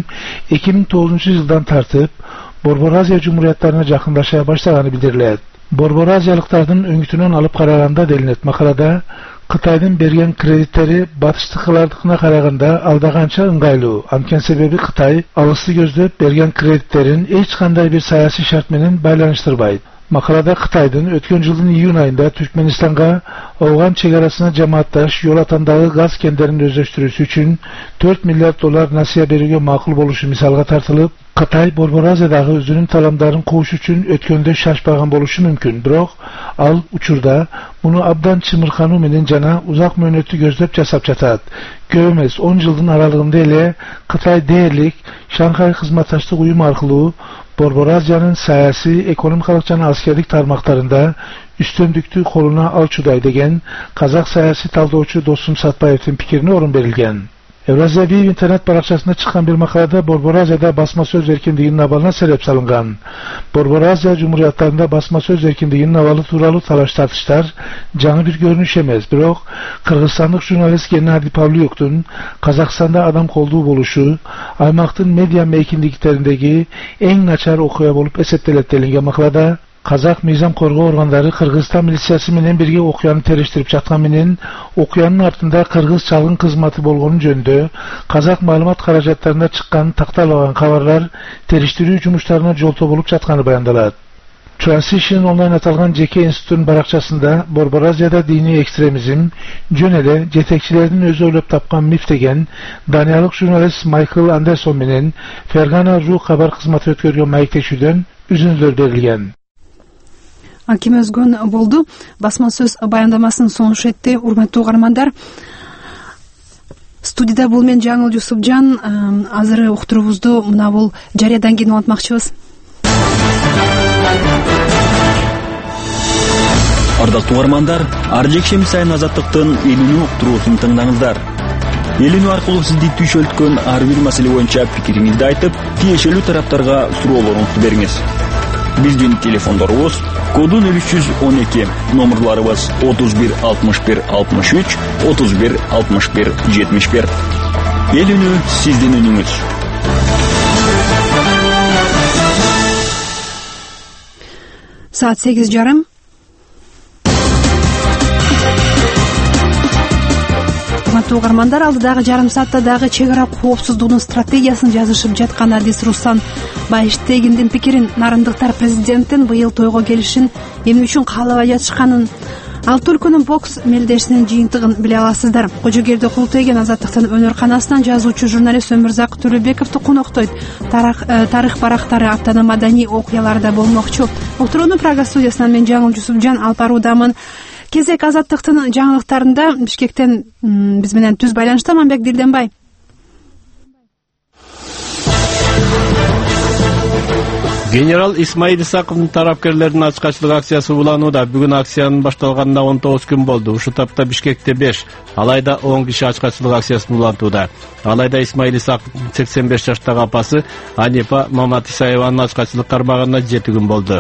2009 жылдан тартып Борбор Азия жумурияттарына жакындаша баштаганы билдирилет. Борбор Азиялыктардын өңүтүнөн алып караганда делинет макалада, Кытайдын берген кредиттери батыштыкылардыкына караганда алда канча ыңгайлуу. Анткени себеби Кытай алысты көздөп берген кредиттерин эч кандай бир саясий шарт менен байланыштырбайт. Макалада Кытайдын өткөн жылдын июнь айында Түркменистанга Афган чек арасына жамаатташ Юлатандагы газ кендерин өздөштүрүүсү үчүн $4 миллиард насыя берүүгө макул болушу мисалга тартылып, Кытай Борбор Азиядагы өзүнүн таламдарын кууш үчүн өткөндө шашпаган болушу мүмкүн, бирок ал учурда муну абдан чымыркануу менен жана узак мөөнөттү көздөп жасап жатат. Көп эмес 10 жылдын аралыгында эле Кытай дээрлик Шанхай кызматташтык уюму аркылуу Борбор Азиянын саясий, экономикалык жана аскерлик тармактарында үстөмдүктү колуна алчудай деген казак саясий талдоочу Досум Сатпаевдин пикирине орун берилген. Евразия Биев интернет баракчасында чыккан бир макалада Борбор Азияда басма сөз эркиндигинин абалына сереп салынган. Борбор Азия жумурияттарында басма сөз эркиндигинин абалы тууралуу талаш тартыштар жаңы бир көрүнүш эмес, бирок кыргызстандык журналист Геннадий Павлюктун Казакстанда адам колдуу болушу аймактын медиа мейкиндиктериндеги эң начар окуя болуп эсептелет делинген макалада, Казак мыйзам коргоо органдары Кыргызстан милициясы менен бирге окуяны териштирип жаткан менен окуянын артында кыргыз чалгын кызматы болгону жөнүндө казак маалымат каражаттарында чыккан такталбаган кабарлар териштирүү жумуштарына жолтоо болуп жатканы баяндалат. Transition онлайн аталган жеке институттун баракчасында Борбор Азияда диний экстремизм жөн эле жетекчилердин өзү ойлоп тапкан миф деген даниялык журналист Майкл Андерсон менен Фергана Ру кабар кызматы өткөргөн маектешүүдөн үзүндүлөр берилген. Аким Өзгөн болду. Басма сөз баяндамасын сонуш этти. Урматтуу угармандар, студияда бул мен Жаңыл Жусупжан. Азыр уктуруубузду мына бул жарыядан кийин улантмакчыбыз. Ардактуу угармандар, ар жекшемби сайын Азаттыктын элүүнү уктуруусун тыңдаңыздар. Элүүнү аркылуу сизди түшөлткөн ар бир маселе боюнча пикириңизди айтып, тиешелүү тараптарга суроолоруңузду бериңиз. Биздин телефондорубуз коду 0312, номерларыбыз 31 61 63, 31 61 71. Эл үнү сиздин үнүңүз. Saat 8:30. урматтуу угармандар, алдыдагы жарым саатта дагы чек ара коопсуздугунун стратегиясын жазышып жаткан адис Руслан Байштегиндин пикирин, нарындыктар президенттин быйыл тойго келишин эмне үчүн каалабай жатышканын, алты өлкөнүн бокс мелдешинин жыйынтыгын биле аласыздар. Кожогерде Култеген Азаттыктын өнөр-канасынан жазуучу журналист Өмүрзак Төлөбековду коноктойт. Тарых барактары, аптанын маданий окуялары да болмокчу. Уктурууну Прага студиясынан мен Жаңыл Жусупжан алып баруудамын. Кезек Азаттыктын жаңылыктарында Бишкектен биз менен түз байланышта Манбек Дилденбай. Генерал Исмаил Исаковдун тарапкерлердин ачкачылык акциясы уланууда. Бүгүн акциянын башталганына 19 күн болду. Ушул тапта Бишкекте 5, алайда 10 киши ачкачылык акциясын улантууда. Алайда Исмаил Исаковдун 85 жаштагы апасы Анипа Маматисаеванын ачкачылык кармаганына 7 күн болду.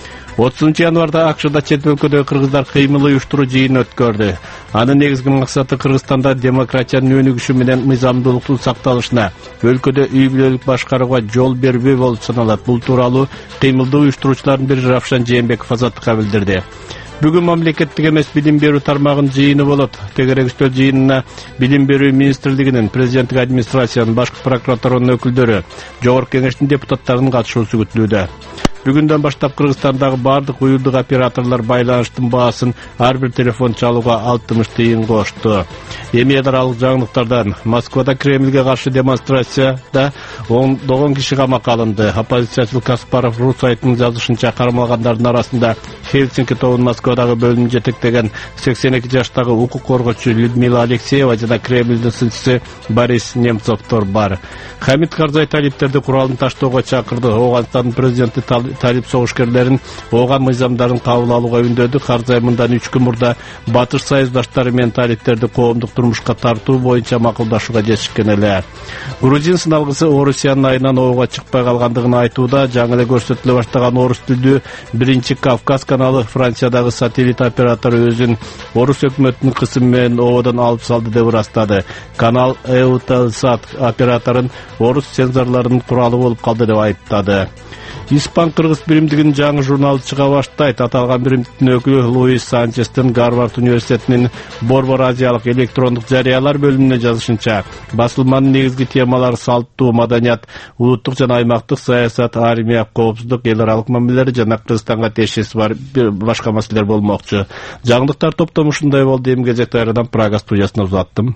30 январда АКШда чет өлкөдөгү кыргыздар кыймыл уюштуруу жыйын өткөрдү. Анын негизги максаты Кыргызстанда демократиянын өнүгүшү менен мыйзамдуулуктун сакталышына, өлкөдө үй бүлөлүк башкарууга жол бербөө болуп саналат. Бул тууралуу кыймылды уюштуруучулардын бири Равшан Жээнбеков Азаттыкка билдирди. Бүгүн мамлекеттик эмес билим берүү тармагынын жыйыны болот. Тегерек үстөл жыйынына Билим берүү министрлигинин, президенттик администрациянын, башкы прокуратуранын өкүлдөрү, жогорку кеңештин депутаттарынын катышуусу күтүлүүдө. Бүгүндөн баштап Кыргызстандагы бардык уюлдук операторлор байланыштын баасын ар бир телефон чалууга 60 тыйын кошту. Эми аралык жаңылыктардан Москвада Кремльге каршы демонстрацияда 10 киши камакка алынды. Оппозициячыл Каспаров Ру сайтынын жазышынча кармалгандардын арасында Хельсинки тобунун Москвадагы бөлүмүн жетектеген 82 жаштагы укук коргоочу Людмила Алексеева жана Кремльдин сынчысы Борис Немцовдор бар. Хамид Карзай талиптерди куралын таштоого чакырды. Ооганстандын президенти талип согушкерлерин оога мыйзамдарын кабыл алууга үндөдү. Карзай мындан 3 күн мурда батыш союздаштары менен талиптерди коомдук турмушка тартуу боюнча макулдашууга жетишкен эле. Грузин сыналгысы Орусиянын айынан оога чыкпай калгандыгын айтууда. Жаңы эле көрсөтүлө баштаган орус тилдүү биринчи Кавказ каналы Франциядагы сателлит оператору өзүн орус өкмөтүнүн кысымы менен оодон алып салды деп ырастады. Канал Eutelsat операторун орус цензорлорунун куралы болуп калды деп айыптады. Испан-кыргыз биримдигинин жаңы журналы чыга баштайт. Аталган биримдиктин өкүлү Луис Санчестин Гарвард университетинин Борбор Азиялык электрондук жарыялар бөлүмүнө жазышынча, басылманын негизги темалары салттуу маданият, улуттук жана аймактык саясат, армия, коопсуздук, эл аралык мамилелер жана Кыргызстанга тиешеси бар башка маселелер болмокчу. Жаңылыктар топтому ушундай болду. Эми кезекте айрадан Прага студиясына узаттым.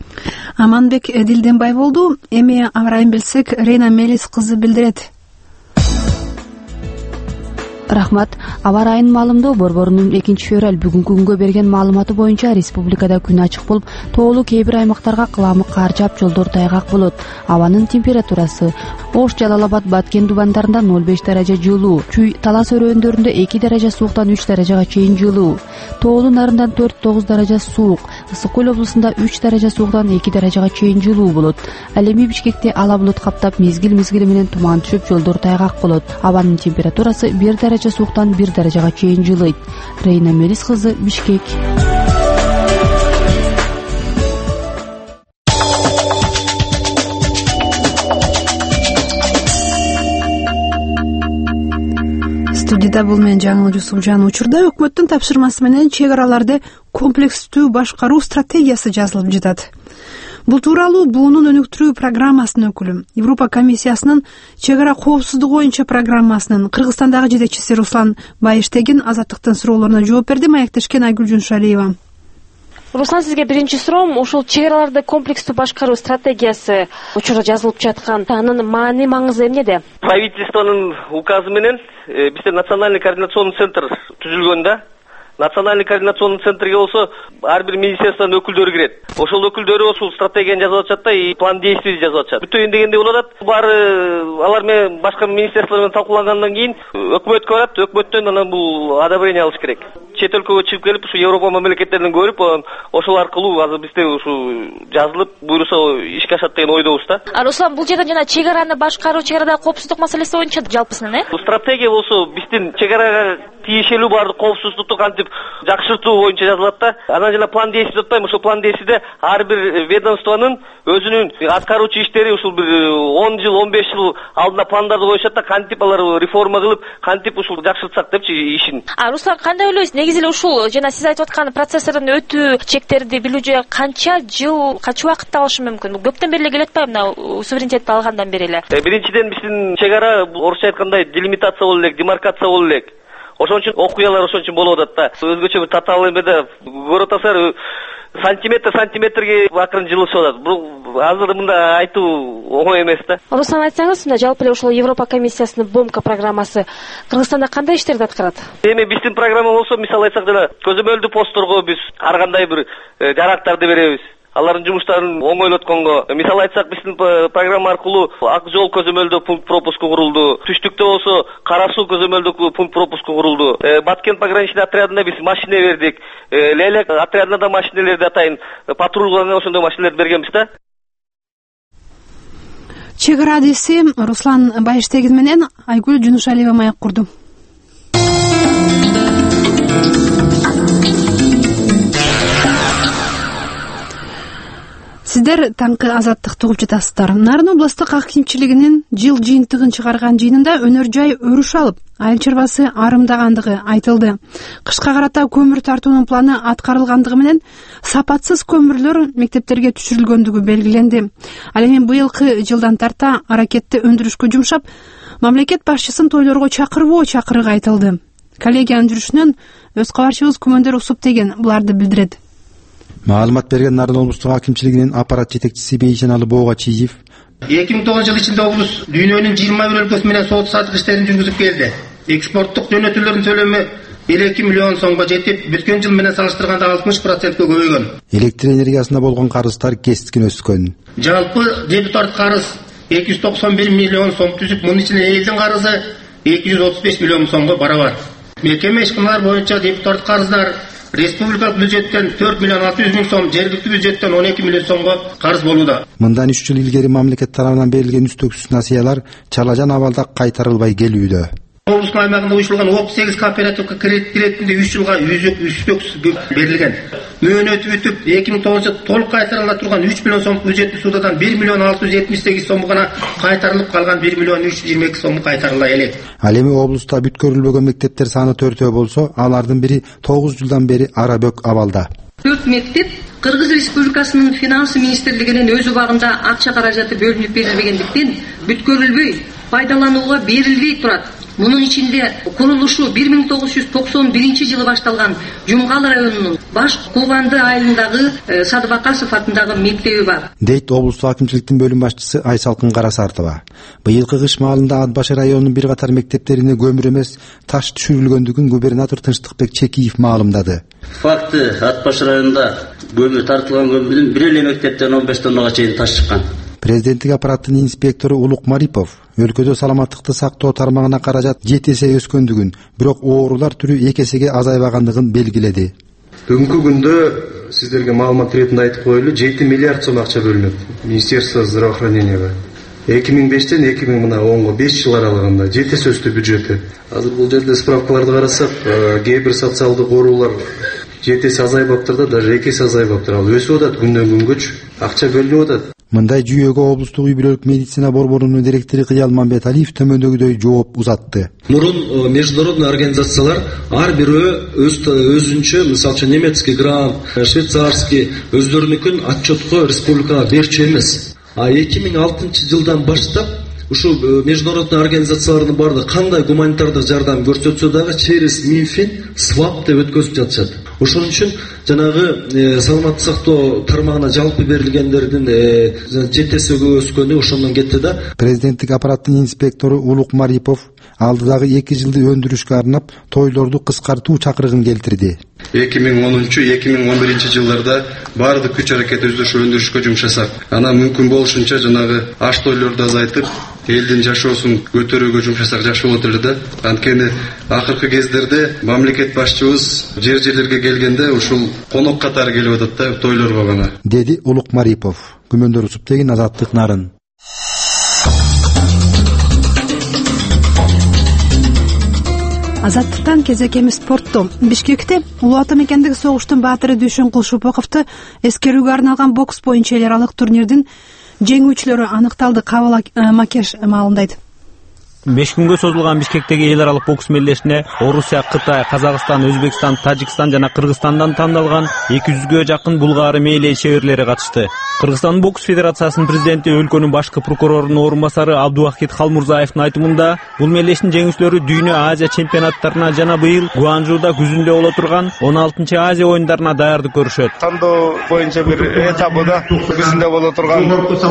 Манбек Дилденбай болду. Эми абрайын билсек, Рейна Мелис кызы билдирет. Рахмат. Аба ырайынын маалымдоо борборунун 2-февраль бүгүнкү күнгө берген маалыматы боюнча республикада күн ачык болуп, тоолуу кээ бир аймактарга кыламык кар жаап, жолдор тайгак болот. Абанын температурасы Ош, Жалал-Абад, Баткен дубандарында 0,5 даража жылуу, Чүй, Талас өрөөндөрүндө 2 даража сууктан 3 даражага чейин жылуу, тоолуу нарындан 4-9 даража суук, Ысык Көл облусунда 3 даража сууктан 2 даражага чейин жылуу болот. Ал эми Бишкекте ала булут каптап, мезгил менен туман түшүп, жолдор тайгак болот. Абанын температурасы 1 даража сууктан 1 даражага чейин жылыйт. Рейна Мелис кызы, Бишкек. Студияда бул мен Жаңыл Жусупжан. Учурда өкмөттүн тапшырмасы менен чек араларды комплекстүү башкаруу стратегиясы жазылып жатат. Бул тууралуу буунун өнүктүрүү программасынын өкүлү, Европа комиссиясынын чек ара коопсуздугу боюнча программасынын Кыргызстандагы жетекчиси Руслан Байштегин Азаттыктын суроолоруна жооп берди. Маектешкен Айгүл Жуншалиева. Руслан, сизге биринчи суроом, ушул чек араларды комплекстүү башкаруу стратегиясы учурда жазылып жаткан, анын маани маңызы эмнеде? Правительствонун указы менен бизде национальный координационный центр түзүлгөндө, национальный координационный центрге болсо ар бир министерствонун өкүлдөрү кирет. Ошол өкүлдөрү ушул стратегияны жазып атышат да, и план действий жазып атышат. Бүтөйүн дегенде болуп атат. Баары алар менен башка министрлер менен талкуулангандан кийин өкмөткө барат, өкмөттөн анан бул одобрение алыш керек. Чет өлкөгө чыгып келип, ушу Европа мамлекеттеринен көрүп, ошол аркылуу азыр бизде ушу жазылып, буйруса ишке ашат деген ойдобуз да. Руслан, бул жерден жана чек араны башкаруу, чек арада коопсуздук маселеси боюнча жалпысынан, Бул стратегия болсо биздин чек арага тиешелүү баардык коопсуздукту кантип жакшыртуу боюнча жазылат да. Анан жана план действий деп атпайм, ошол план действийде ар бир ведомствонун өзүнүн аткаруучу иштери ушул бир 10 жыл, 15 жыл алдына пландарды коюшат да, кантип алар реформа кылып, кантип ушул жакшыртсак депчи ишин. Руслан, кандай ойлойсуз? негизи эле ушул жана сиз айтып аткан процессордун өтүү чектерди билүү канча жыл, канча убакытта алышы мүмкүн? Көптөн бери эле келет атпайбы мына суверенитетти алгандан бери эле? Биринчиден биздин чек ара орусча айткандай делимитация боло элек, демаркация боло элек. Ошон үчүн окуялар ошон үчүн болуп атат да. Өзгөчө бир татаал эмеде көрүп атасыздар, сантиметрге акырын жылышып атат. Бирок азыр мында айтуу оңой эмес да. Руслан, айтсаңыз, мында жалпы эле ушул Европа комиссиясынын БОМКа программасы Кыргызстанда кандай иштерди аткарат? Эми биздин программа болсо, мисалы айтсак жана көзөмөлдүү постторго биз ар кандай бир жарактарды беребиз. Алардын жумуштарын оңойлотконго, мисалы айтсак, биздин программа аркылуу ак жол көзөмөлдөө пункт пропуску курулду. Түштүктө болсо Кара суу көзөмөлдөө пункт пропуску курулду. Баткен пограничный отрядына биз машина бердик. Лелек отрядына да машинелерди атайын патрулга ошондой машинелерди бергенбиз да. Чек ара адиси Руслан Байыштегин менен Айгүл Жунушалиева маек курду. Сиздер таңкы азаттыкты угуп жатасыздар. Нарын областтык ак кимчилигинин жыл жыйынтыгын чыгарган жыйынында өнөр жай өрүш алып, айыл чарбасы арымдагандыгы айтылды. Кышка карата көмүр тартуунун планы аткарылгандыгы менен сапатсыз көмүрлөр мектептерге түшүрүлгөндүгү белгиленди. Ал эми быйылкы жылдан тарта аракетти өндүрүшкө жумшап, мамлекет башчысын тойлорго чакырыгы айтылды. Коллегиянын жүрүшүнөн өз кабарчыбыз Күмөндөр Усуптеген буларды билдирет. Маалымат берген Нарын облустук акимчилигинин аппарат жетекчиси Бейшеналы Боога Чижев 2009 жыл ичинде облус дүйнөнүн 21 өлкөсү менен сауда-саттык иштерин жүргүзүп келди. Экспорттук жөнөтүүлөрдүн көлөмү 1-2 миллион сомго жетип, бүткөн жыл менен салыштырганда 60%га көбөйгөн. Электр энергиясына болгон карыздар кескин өскөн. Жалпы дебитордук карыз 291 миллион сом түзүп, мунун ичинде элдин карызы 235 миллион сомго барабар. Мекеме ишканалар боюнча дебитордук карыздар республикалык бюджеттен 4 миллион 600 миң сом, жергиликтүү бюджеттен 12 миллион сомго карыз болууда. Мындан 3 жыл илгери мамлекет тарабынан берилген үстөксүз насыялар чалажан абалда кайтарылбай келүүдө. Облустун аймагында уюштурулган 38 кооперативге кредит беретинде 3 жылга үстөксүз берилген. Мөөнөтү бүтүп, 2009-ж толук кайтарыла турган 3 миллион сом бюджеттик суудадан 1 миллион 678 сом гана кайтарылып калган 1 миллион 322 сом кайтарыла элек. Ал эми облуста бүткөрүлбөгөн мектептер саны 4 болсо, алардын бири 9 жылдан бери арабөк абалда. 4 мектеп Кыргыз Республикасынын финансы министрлигинин өз убагында акча каражаты бөлүнүп берилбегендиктен бүткөрүлбөй, пайдаланууга берилбей турат. Мунун ичинде курулушу 1991 жылы башталган Жумгал районунун Баш Кубанды айылындагы Садыбакасов атындагы мектеби бар. Дейт облустук акимчиликтин бөлүм башчысы Айсалкын Карасартова. Быйылкы кыш маалында Ат Башы районунун бир катар мектептерине көмүр эмес, таш түшүрүлгөндүгүн губернатор Тынчтыкбек Чекиев маалымдады. Факты Ат Башы районунда көмүр тартылган көмүрдүн бир эле мектептен 15 тоннага чейин таш чыккан. Президенттик аппараттын инспектору Улук Марипов өлкөдө саламаттыкты сактоо тармагына каражат 7 эсе өскөндүгүн, бирок оорулар түрү 2 эсеге азайбагандыгын белгиледи. Бүгүнкү күндө сиздерге маалымат иретинде айтып коелу, 7 миллиард сом акча бөлүнөт Министерство здравоохраненияга. 2005-тен 2010-го 5 жыл аралыгында 7 эсе өстү бюджети. Азыр бул жерде справкаларды карасак, кээ бир социалдык оорулар 7 эсе азайбаптыр да, даже 2 эсе азайбаптыр. Ал өсүп атат күндөн күнгөчү, акча бөлүнүп атат. Мындай жүйөгө облустук үй-бүлөлүк медицина борборунун директору Кыял Мамбеталиев төмөндөгүдөй жооп узатты. Мурун международный организациялар ар бирөө өзүнчө, мисалы немецкий грант, швейцарский өздөрүнүкүн отчетко республикага берчү эмес. А 2006 жылдан баштап ушу международный организациялардын баардыгы кандай гуманитардык жардам көрсөтсө дагы через Минфин свап деп өткөзүп жатышат. Ошон үчүн жанагы саламаттык сактоо тармагына жалпы берилгендердин 7 эсе өскөнү ошондон кетти да. Президенттик аппараттын инспектору Улук Марипов алдыдагы 2 жылды өндүрүшкө арнап тойлорду кыскартуу чакырыгын келтирди. 2010-2011 жылдарда баардык күч аракет өндүрүшкө жумшасак, анан мүмкүн болушунча жанагы аш тойлорду азайтып, элдин жашоосун көтөрүүгө жумшасак жакшы болот эле да. Анткени акыркы кездерде мамлекет башчыбыз жерлерге келгенде ушул конок катары келип атат да, тойлорго гана, деди Улук Марипов. Күмөндөр Усуптеген, Азаттык, Нарын. Азаттыктан кезекеми спортту. Бишкекте улуу ата мекендеги согуштун баатыры Дүйшөнкул Шупоковду эскерүүгө арналган бокс боюнча эл аралык турнирдин жеңүүчүлөрү аныкталды. Кабыл Макеш маалымдайт. 5 күнгө созулган Бишкектеги эл аралык бокс мелдешине Орусия, Кытай, Казакстан, Өзбекстан, Тажикстан жана Кыргызстандан тандалган 200гө жакын булгаары мейли чеберлери катышты. Кыргызстан бокс федерациясынын президенти, өлкөнүн башкы прокурорунун орун басары Абдувахит Халмурзаевдин айтымында, бул мелдештин жеңүүчүлөрү Дүйнө Азия чемпионаттарына жана быйыл Гуанчжоуда күзүндө боло турган 16-чы Азия оюндарына даярдык көрүшөт. Тандоо боюнча бир этабыда күзүндө боло турган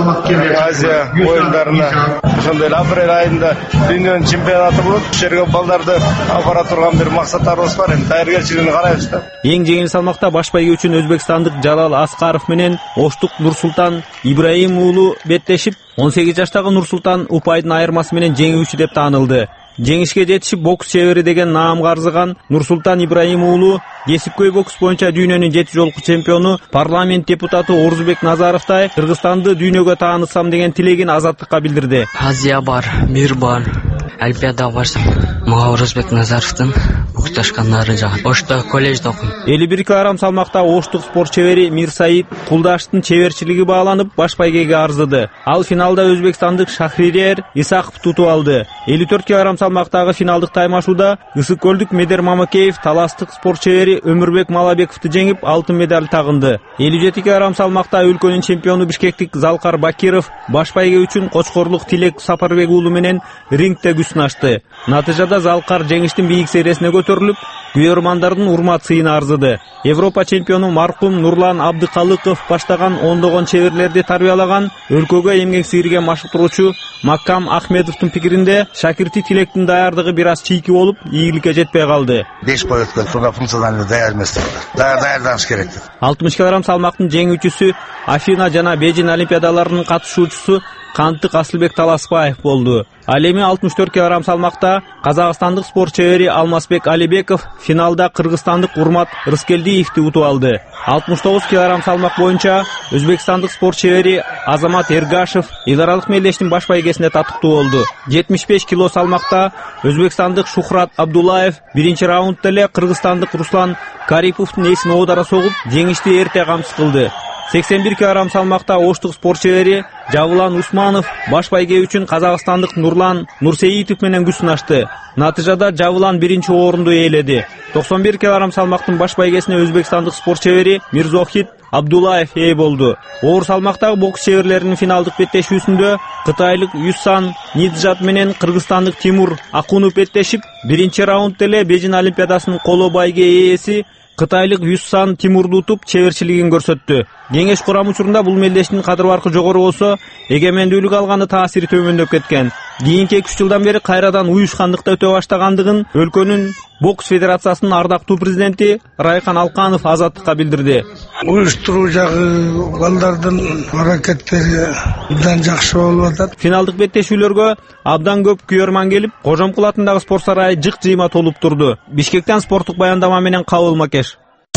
Азия оюндарына ошондой эле апрель айында дүйнөнүн чемпионаты болот. Ушул жерге балдарды алып бара турган бир максаттарыбыз бар. Эми даяргерчилигин карайбыз да. Эң жеңил салмакта баш байге үчүн өзбекстандык Жалал Аскаров менен оштук Нурсултан Ибраим уулу беттешип, 18 жаштагы Нурсултан упайдын айырмасы менен жеңүүчү деп таанылды. Жеңишке жетишип бокс чебери деген наамга арзыган Нурсултан Ибраим уулу кесипкөй бокс боюнча дүйнөнүн 7 жолку чемпиону, парламент депутаты Орузбек Назаровтай Кыргызстанды дүйнөгө таанытсам деген тилегин Азаттыкка билдирди. Азия бар, мир бар. Олимпиадага барсам, мага Орузбек Назаровдун боксташкандары жагат. Ошто коллежде окуйм. 51 кг салмакта оштук спорт чебери Мирсаид Кулдаштын чеберчилиги бааланып, баш байгеге арзыды. Ал финалда өзбекстандык Шахрирер Исаков тутуп алды. 54 кг салмактагы финалдык таймашууда Ысык көлдүк Медер Мамакеев таластык спорт чебери Өмүрбек Малабековду жеңип, алтын медаль тагынды. 57 кг салмакта өлкөнүн чемпиону бишкектик Залкар Бакиров баш байге үчүн Кочкорлук Тилек Сапарбек уулу менен рингте күчүн ачты. Натыйжада Залкар жеңиштин бийик сересине көтөрүлүп, күйөрмандардын урмат сыйына арзыды. Европа чемпиону маркум Нурлан Абдыкалыков баштаган ондогон чеберлерди тарбиялаган, өлкөгө эмгек сийирген машыктыруучу Маккам Ахмедовдун пикиринде, шакирти Тилектин даярдыгы бир аз чийки болуп, ийгиликке жетпей калды. 5 ой өткөн, сонда функционалдуу даяр эмес. Даярданыш керек. 60 кг салмактын жеңүүчүсү Афина жана Бейжин олимпиадаларынын катышуучусу Кантык Асылбек Таласпаев болду. Ал эми 64 кг салмакта казакстандык спорт чебери Алмазбек Алибеков финалда кыргызстандык Урмат Рыскелдиевди утуп алды. 69 кг салмак боюнча өзбекстандык спорт чебери Азамат Эргашев эл аралык мелдештин баш байгесине татыктуу болду. 75 кг салмакта өзбекстандык Шухрат Абдулаев биринчи раундда эле кыргызстандык Руслан Кариповдун эсин оодара согуп, жеңишти эрте камсыз кылды. 81 кг салмакта оштук спорт чебери Жавулан Усманов баш байге үчүн казакстандык Нурлан Нурсеитов менен күчүн ачты. Натыйжада Жавулан биринчи орунду ээледи. 91 кг салмактын баш байгесине өзбекстандык спорт чебери Мирзохит Абдулаев ээ болду. Оор салмактагы бокс чеберлеринин финалдык беттешүүсүндө кытайлык Юсан Ниджат менен кыргызстандык Тимур Акунов беттешип, биринчи раундда эле Бейжин олимпиадасынын коло байге ээси кытайлык Юсан Тимурду утуп чеберчилигин көрсөттү. Кеңеш курамы учурунда бул мелдештин кадыр баркы жогору болсо, эгемендүүлүк алганы таасири төмөндөп кеткен. Кийинки 2 жылдан бери кайрадан уюшкандыкта өтө баштагандыгын өлкөнүн бокс федерациясынын ардактуу президенти Райхан Алканов Азаттыкка билдирди. Уюштуруу жагы балдардын аракеттери абдан жакшы болуп атат. Финалдык беттешүүлөргө абдан көп күйөрман келип, Кожомкул атындагы спорт сарайы жык-жыйма толуп турду. Бишкектен спорттук баяндама менен Кабыл Макеш.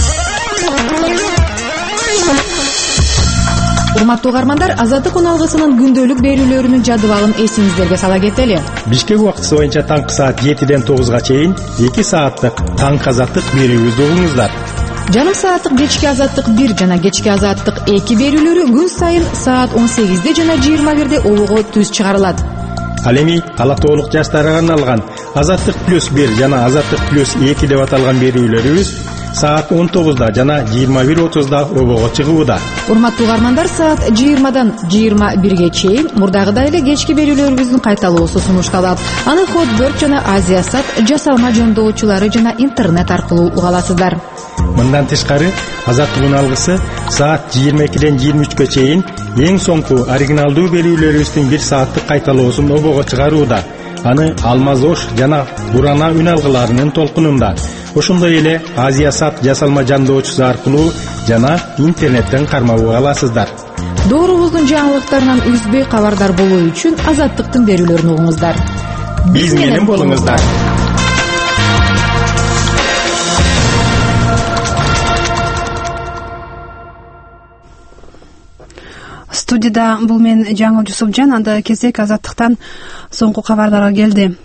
Урматтуу угармандар, Азаттык уналгысынын күндөлүк берүүлөрүнүн жадыбалын эсиңиздерге сала кетели. Бишкек убактысы боюнча таңкы саат 7-ден 9-га чейин 2 сааттык таңкы азаттык берүүбүздү угуңуздар. Жарым сааттык кечки азаттык 1 жана кечки азаттык 2 берүүлөрү күн сайын саат 18-де жана 21-де обого түз чыгарылат. Ал эми ала тоолук жаштарга арналган Азаттык плюс 1 жана Азаттык плюс 2 деп аталган берүүлөрүбүз саат 19-да жана 21:30-да обого чыгууда. Урматтуу угармандар, саат 20-дан 21-ге чейин мурдагыдай эле кечки берүүлөрүбүздүн кайталоосу сунушталат. Аны Хотберт жана Азиясат жасалма жондоочулары жана интернет аркылуу уга аласыздар. Мындан тышкары Азаттык уналгысы саат 22-ден 23-ге чейин эң соңку оригиналдуу берүүлөрүбүздүн 1 сааттык кайталоосун обого чыгарууда. Аны Алмаз Ош жана Бурана үналгыларынын толкунунда, ошондой эле Азиясат жасалма жандоочусу аркылуу жана интернеттен кармап аласыздар. Доорубуздун жаңылыктарынан үзбөй кабардар болуу үчүн Азаттыктын берүүлөрүн угуңуздар. Биз менен болуңуздар. Студияда бул мен Жаңыл Жусупжан, анда кезек Азаттыктан соңку кабарларга келди.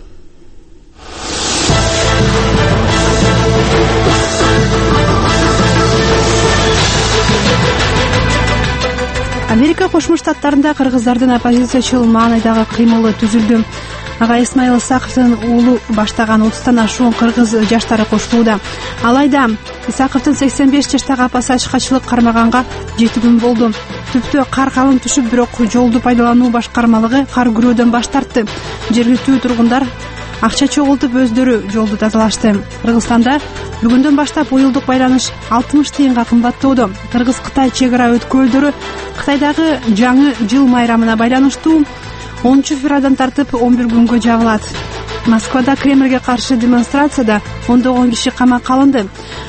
Америка Кошмо Штаттарында кыргыздардын оппозициячыл маанайдагы кыймылы түзүлдү. ага Исмаил Исаковдун уулу баштаган 30тан ашуун кыргыз жаштары кошулууда. Алайда Исаковдун 85 жаштагы апасы ачкачылык кармаганга 7 күн болду. Түптө кар калың түшүп, бирок жолду пайдалануу башкармалыгы кар күрөөдөн баш тартты. Жергиликтүү тургундар акча чогултуп өздөрү жолду тазалашты. Кыргызстанда бүгүндөн баштап уюлдук байланыш 60 тыйынга кымбаттоодо. Кыргыз-Кытай чек ара өткөлдөрү Кытайдагы жаңы жыл майрамына байланыштуу 10 февралдан тартып 11 күнгө жабылат. Москвада Кремльге каршы демонстрацияда 10 киши камакка алынды.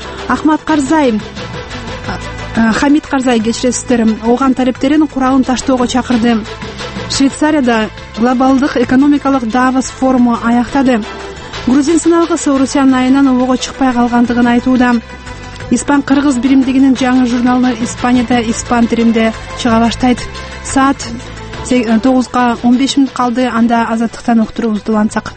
Хамид Карзай кечиресиздер, ооган талептерин куралын таштоого чакырды. Швейцарияда глобалдык экономикалык Давос форуму аяктады. Грузин сыналгысы Орусиянын айынан обого чыкпай калгандыгын айтууда. Испан-кыргыз биримдигинин жаңы журналы Испанияда испан тилинде чыга баштайт. Саат 9га 15 мүнөт калды. Анда азаттыктан уктуруубузду улантсак.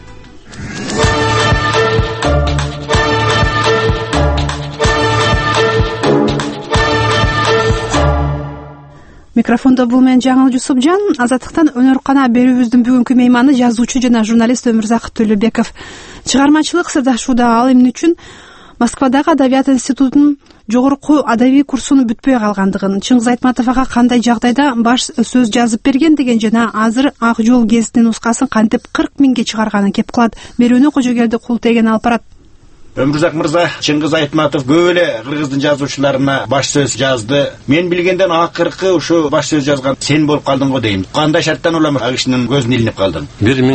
Микрофондо бул мен Жаңыл Жусупжан. Азаттыктан өнөр-кана берүүбүздүн бүгүнкү мейманы жазуучу жана журналист Өмүрзак Төлөбеков. Чыгармачылык сырдашууда ал эмне үчүн Москвадагы Адабият институтунун жогорку адабий курсунун бүтпөй калгандыгын, Чыңгыз Айтматов ага кандай жагдайда баш сөз жазып берген деген жана азыр Ак жол гезитинин нускасын кантип 40 миңге чыгарганын кеп кылат. Берүүнү Кожогелди Култеген алып барат. Өмүрзак мырза, Чыңгыз Айтматов көп эле кыргыздын жазуучуларына баш сөз жазды. Мен билгенден акыркы ушу баш сөз жазган сен болуп калдың го дейм. Кандай шарттан улам ал кишинин көзүнө илинип калдың?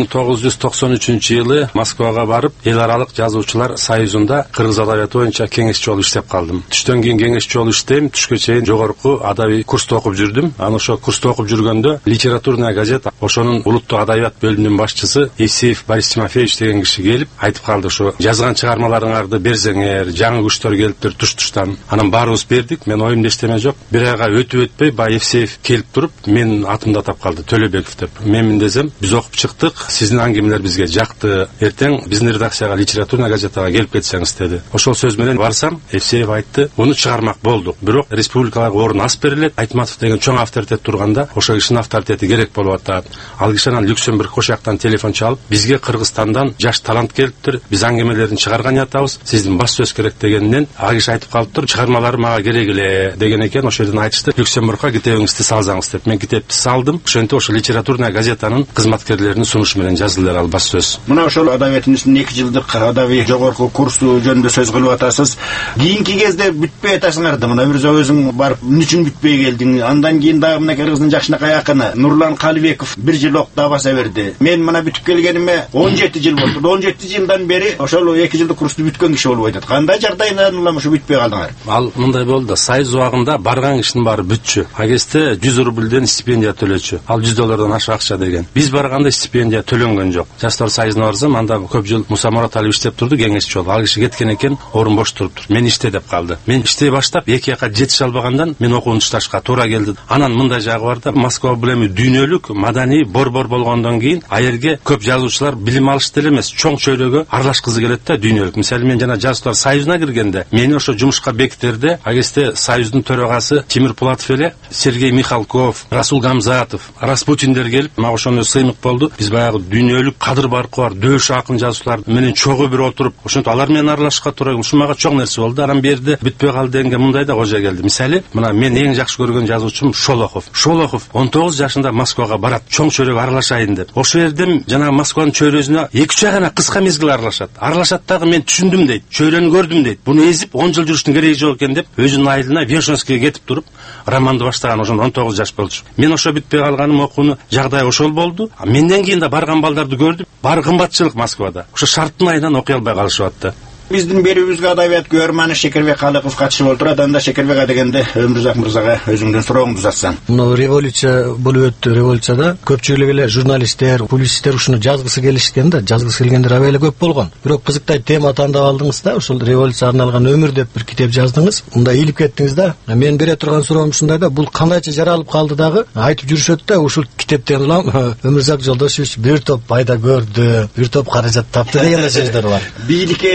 1993-жылы Москвага барып, эл аралык жазуучулар союзунда кыргыз адабияты боюнча кеңешчи болуп иштеп калдым. Түштөн кийин кеңешчи болуп иштейм, түшкө чейин жогорку адабий курста окуп жүрдүм. Аны ошо курста окуп жүргөндө литературная газета, ошонун улуттук адабият бөлүмүнүн башчысы Евсеев Борис Тимофеевич деген киши келип айтып калды, ошо жазган чыгармаларың берсеңер, жаңы күчтөр келиптир туш-туштан. Анан баарыбыз бердик. Мен оюмда иштеме жок. Бир айга өтүп өтпөй Бай Евсеев келип туруп, менин атымды атап калды, Төлөбеков деп. Мен десем, биз окуп чыктык, сиздин аңгемелер бизге жакты. Эртең биздин редакцияга литературная газетага келип кетсеңиз деди. Ошол сөз менен барсам, Евсеев айтты, муну чыгармак болдук. Бирок республикаларга орун аз берилет. Айтматов деген чоң авторитет турганда, ошол кишинин авторитети керек болуп атат. Ал киши анан Люксембург ошояктан телефон чалып, бизге Кыргызстандан жаш талант келиптир. Биз аңгемелерин чыгарган ятабыз. Сиздин баш сөз керек дегенден ага киши айтып калыптыр, чыгармалары мага керек эле деген экен. Ошол жерден айтышты, Люксембургка китебиңизди салсаңыз деп. Мен китепти салдым. Ошентип ошо литературная газетанын кызматкерлеринин сунушу менен жаздылар ал баш сөз. Мына ошол адабият институтунун 2 жылдык адабий жогорку курсу жөнүндө сөз кылып атасыз. Кийинки кезде бүтпөй атасыңар да. Мына Өмүрзак өзүң барып, эмне үчүн бүтпөй келдиң? Андан кийин дагы мына кыргыздын жакшынакай акыны Нурлан Калыбеков 1 жыл окуп баса берди. Мен мына бүтүп келгениме 17 жыл болду. 17 жылдан бери ошол 2 жылдык курсту бүткөн киши болуп атат. Кандай жагдайдан улам ушу бүтпөй калдыңар? Ал мындай болду. Союз убагында барган кишинин баары бүтчү. А кезде 100 рубльден стипендия төлөчү. Ал 100 доллардан ашык акча деген. Биз барганда стипендия төлөнгөн жок. Жаштар союзуна барсам, анда көп жыл Муса Мураталиев иштеп турду, кеңешчи болду. Ал киши кеткен экен, орун бош туруптур. Мен иште деп калды. Мен иштей баштап 2 жакка жетише албагандан мен окууну ташташка туура келди. Анан мындай жагы бар да, Москва билеми дүйнөлүк маданий борбор болгондон кийин а жерге көп жазуучулар билим алышты эле эмес, чоң чөйрөгө аралашкызы келет да дүйнөлүк. Мисалы мен жана жазуучулар союзуна киргенде, мени ошо жумушка бекитерде, а кезде союздун төрагасы Тимир Пулатов эле, Сергей Михалков, Расул Гамзатов, Распутиндер келип, мага ошону сыймык болду. Биз баягы дүйнөлүк кадыр баркы бар дөш акын жазуучулар менен чогуу бир отуруп, ошентип алар менен аралашка туура келди. Ушу мага чоң нерсе болду. Анан берди бүтпөй калды дегенге мындай да кожо келди. Мисалы, мына мен эң жакшы көргөн жазуучум Шолохов. Шолохов 19 жашында Москвага барат, чоң чөйрөгө аралашайын деп. Ошо жерден жана Москванын чөйрөсүнө 2-3 ай гана кыска мезгил аралашат. Аралашат дагы мен түшүндүм дейт. Чөйрөнү көрдүм дейт. Буну эзип 10 жыл жүрүштүн кереги жок экен деп өзүнүн айылына Вешенскийге кетип туруп романды баштаган. Ошондо 19 жаш болчу. Мен ошо бүтпөй калганым окууну жагдай ошол болду. Менден кийин да барган балдарды көрдүм. Баары кымбатчылык Москвада. Ошо шарттын айынан окуй албай калышып атты. Биздин берүүбүзгө адабият көрманы Шекербек Калыков катышып отурат. Анда Шекербек дегенде Өмүрзак мырзага өзүңдүн сурооңду узатсаң. Мына революция болуп өттү. Революцияда көпчүлүк эле журналисттер, публицисттер ушуну жазгысы келишкен да, жазгысы келгендер аба эле көп болгон. Бирок кызыктай тема тандап алдыңыз да, ушул революцияга арналган өмүр деп бир китеп жаздыңыз. Мында илип кеттиңиз да. Мен бере турган суроом ушундай да, бул кандайча жаралып калды дагы айтып жүрүшөт да, ушул китептен улам Өмүрзак Жолдошевич бир топ пайда көрдү, бир топ каражат тапты деген сөздөр бар. Бийликке ыктап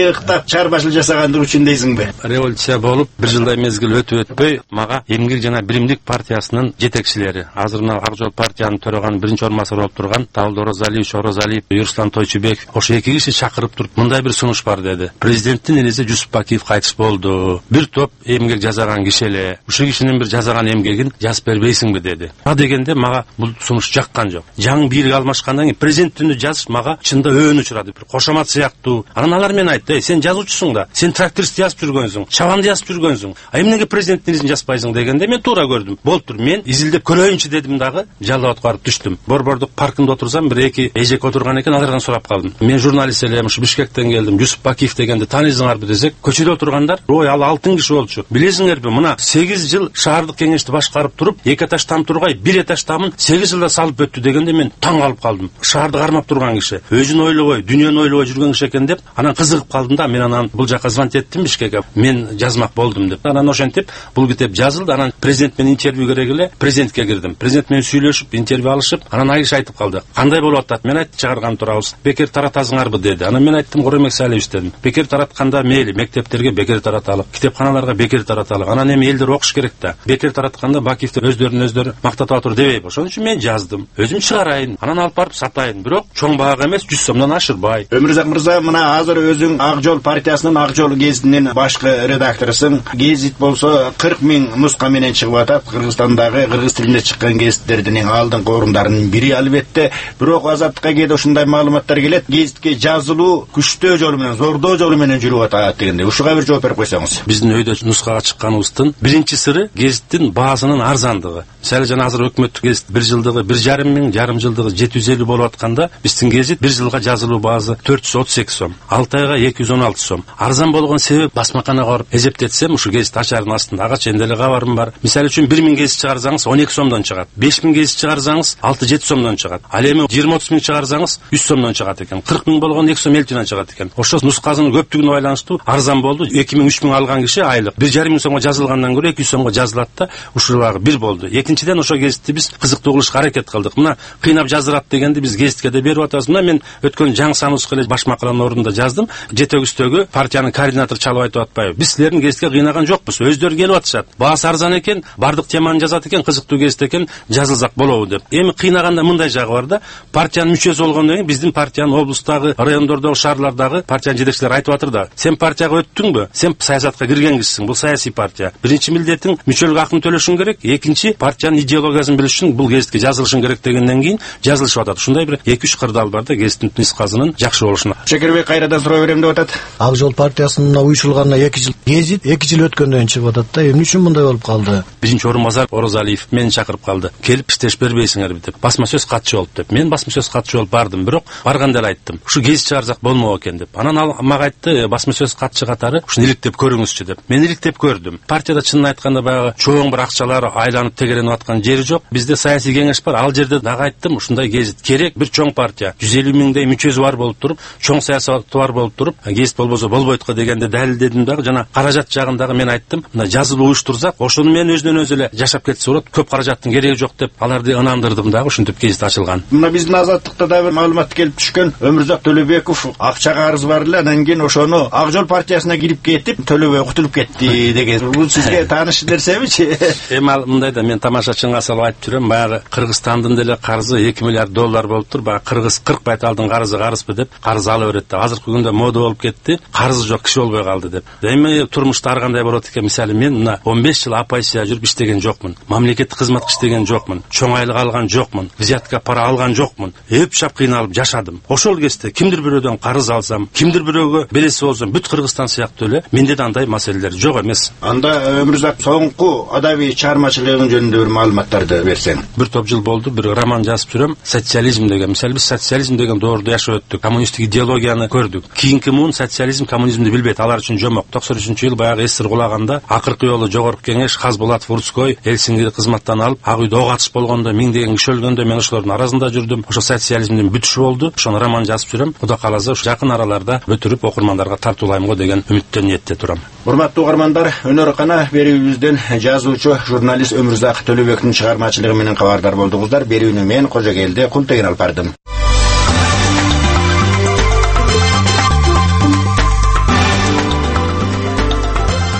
чарбашылык жасагандыгы үчүн дейсиңби? Революция болуп, бир жылдай мезгил өтпөй, мага Эмгек жана Биримдик партиясынын жетекчилери, азыр мына Ак Жол партиянын төрөган биринчи орун басары болуп турган Давылт Оразалиев, Юруслан Тойчубеков ошо эки киши чакырып туруп, мындай бир сунуш бар деди. Президенттин элеси Жусуп Бакиев кайтыш болду. Бир топ эмгек жасаган киши эле. Ушул кишинин бир жасаган эмгегин жазып бербейсиңби деди. Дегенде мага бул сунуш жаккан жок. Жаңы бийлик алмашкандан кийин президенттин жазыш мага чында өөнү учурады. Бир кошомат сыяктуу. Анан алар мен айтты: "Сен жазуучусуң да, сен тракторист жазып жүргөнсүң, чабанды жазып жүргөнсүң. А эмнеге президенттин изин жазбайсың?" дегенде мен туура көрдүм. Болуптур, мен изилдеп көрөйүнчү дедим дагы, Жалал абадка барып түштүм. Борбордук паркында отурсам, бир эки эжек отурган экен, алардан сурап калдым. Мен журналист элем, ушу Бишкектен келдим. Жусуп Бакиев дегенди таанысыңарбы десек, көчөдө отургандар: "Ой, ал алтын киши болчу. Билесиңерби, мына 8 жыл шаардык кеңешти башкарып туруп, 2 этаж там тургай, 1 этаж тамын 8 жылда салып өттү" дегенде мен таң калып калдым. Шаарды кармап турган киши, өзүн ойлобой, дүйнөнү ойлобой жүргөн киши экен деп, анан кызыгып калдым да, мен анан бул жака звонить эттим Бишкекке. Мен жазмак болдум деп. Анан ошентип бул китеп жазылды. Анан президент менен интервью керек эле, президентке кирдим. Президент менен сүйлөшүп, интервью алышып, анан айгыш айтып калды: "Кандай болуп атат?" Мен айттым: "Чыгарган турабыз. Бекер таратасыңарбы?" деди. Анан мен айттым: "Коремек Салиевич" дедим. "Бекер таратканда мейли, мектептерге бекер тараталы, китепканаларга бекер тараталы. Анан эми элдер окуш керек да. Бекер таратканда Бакиевтер өздөрүн мактатып атыр дебейби. Ошон үчүн мен жаздым. Өзүм чыгарайын, анан алып барып сатайын. Бирок чоң баага эмес, 100 сомдон ашырбай." Өмүрзак мырза, мына азыр өзүң Ак Жол партиясынын Ак Жол гезитинин башкы редакторусуң. Гезит болсо 40 000 нуска менен чыгып атат. Кыргызстандагы кыргыз тилинде чыккан гезиттердин эң алдыңкы орундарынын бири албетте. Бирок азаттыкка кээде ушундай маалыматтар келет. Гезитке жазылуу күчтөө жолу менен, зордоо жолу менен жүрүп атат дегенде. Ушуга бир жооп берип койсоңуз. Биздин өйдө нускага чыкканыбыздын биринчи сыры гезиттин баасынын арзандыгы. Мисалы жана азыр өкмөттүк гезит 1 жылдыгы 1,5 миң, жарым жылдыгы 750 болуп атканда, биздин гезит 1 жылга жазылуу баасы 432 сом, 6 айга 216 сом. Арзан болгон себеп басмаканага барып эсептетсем, ушу гезит ачардын астында ага чейин деле кабарым бар. Мисалы үчүн 1 миң гезит чыгарсаңыз 12 сомдон чыгат. 5 миң гезит чыгарсаңыз 6-7 сомдон чыгат. Ал эми 20-30 миң чыгарсаңыз 100 сомдон чыгат экен. 40 миң болгон 2 сом элчинен чыгат экен. Ошо нускасынын көптүгүнө байланыштуу арзан болду. 2 миң 3 миң алган киши айлык 1,5 миң сомго жазылгандан көрө 200 сомго жазылат да, ушулар бир болду. Экинчиден ошо гезитти биз кызыктуу кылышка аракет кылдык. Мына кыйнап жаздырат дегенди биз гезитке да берип атабыз. Мына мен өткөн жаңы саныбызга эле баш макаланын ордунда жаздым. Жетегүстөгү партиянын координатор чалып айтып атпайбы? Биз силердин гезитке кыйнаган жокпуз. Өздөрү келип атышат. Баасы арзан экен, бардык теманы жазат экен, кызыктуу гезит экен, жазылсак болобу деп. Эми кыйнаганда мындай жагы бар да, партиянын мүчөсү болгондон кийин биздин партиянын облустагы, райондордогу, шаарлардагы партиянын жетекчилери айтып атыр да: "Сен партияга өттүңбү? Сен саясатка кирген кишисиң. Бул саясий партия. Биринчи милдетиң мүчөлүк акын төлөшүң керек, экинчи партиянын идеологиясын билиш үчүн бул гезитке жазылышың керек" дегенден кийин жазылышып атат. Ушундай бир 2-3 кырдаал бар да гезиттин нускасынын жакшы болушуна. Шекербек кайрадан суроо берем деп атат. Ак Жол партиясынын уюшулганына 2 жыл. Гезит 2 жыл өткөндөн кийин чыгып атат да. Эмне үчүн мындай болуп калды? Биринчи орун басар Оразалиев мени чакырып калды. "Келип иштеш бербейсиңерби" деп. Басма сөз катчы болуп деп. Мен басма сөз катчы болуп бардым, бирок барганда эле айттым: "Ушу гезит чыгарсак болмок экен" деп. Анан ал мага айтты: "Басма сөз катчы катары ушуну иликтеп көрүңүзчү" деп. Мен иликтеп көрдүм. Партияда чынын айтканда баягы чоң бир акчалар айланып тегеренип аткан жери жок. Бизде саясий кеңеш бар. Ал жерде дагы айттым: "Ушундай гезит керек, бир чоң партия. 150 миңдей мүчөсү бар болуп туруп, чоң саясаты бар болуп туруп, гезит болбосо болбойт го" дегенде далилдедим дагы. Жана каражат жагындагы мен айттым: "Мына жазылуу уюштурсак, ошону мен өзүнөн өзү эле жашап кетсе болот. Көп каражаттын кереги жок" деп аларды ынандырдым дагы. Ушинтип гезит ачылган. Мына биздин азаттыкта да бир маалымат келип түшкөн. Өмүрзак Төлөбеков акча карызы бар эле, анан кийин ошону Ак Жол партиясына кирип кетип, Төлөбөй кутулуп кетти деген. Бул сизге тааныш нерсемичи? Эми ал мындай да, мен тамашачыңга салып айтып жүрөм, баягы Кыргызстандын деле карызы 2 миллиард доллар болуптур. Баягы кыргыз 40 байталдын карызы карызбы деп карыз ала берет да. Азыркы күндө мода болуп кетти. Карызы жок киши болбой калды деп. Эми турмушта ар кандай болот экен? Мисалы мен мына 15 жыл оппозиция жүрүп иштеген жокмун. Мамлекеттик кызматка иштеген жокмун. Чоң айлык алган жокмун. Взятка пара алган жокмун. Эпшап кыйналып жашадым. Ошол кезде кимдир бирөөдөн карыз алсам, кимдир бирөөгө береси болсом, бүт Кыргызстан сыяктуу эле менде да андай маселелер жок эмес. Анда Өмүрзак соңку адабий чыгармачылыгың жөнүндө бир маалыматтарды берсең. Бир топ жыл болду, бир роман жазып жүрөм. Социализм деген. Мисалы биз социализм деген доордо жашап өттүк. Коммунисттик идеологияны көрдүк. Кийинки муун социализм, коммунизмди билбейт. Алар үчүн жомок. 93-жыл баягы эсир кулаганда акыркы жолу жогорку кеңеш Казбулатов, Урцкой Элсингири кызматтан алып, ак үйдө ок атыш болгондо, миңдеген киши өлгөндө мен ошолордун арасында жүрдүм. Ошо социализмдин бүтүшү болду. Ошону роман жазып жүрөм. Кудай кааласа жакын араларда бүтүрүп окурмандарга тартуулайм го деген үмүттөн ниетте турам. Урматтуу угармандар, Өнөр Кана берүүбүздөн жазуучу, журналист Өмүрзак Төлөбектин чыгармачылыгы менен кабардар болдуңуздар. Берүүнү мен Кожогелди Култайын алып бардым.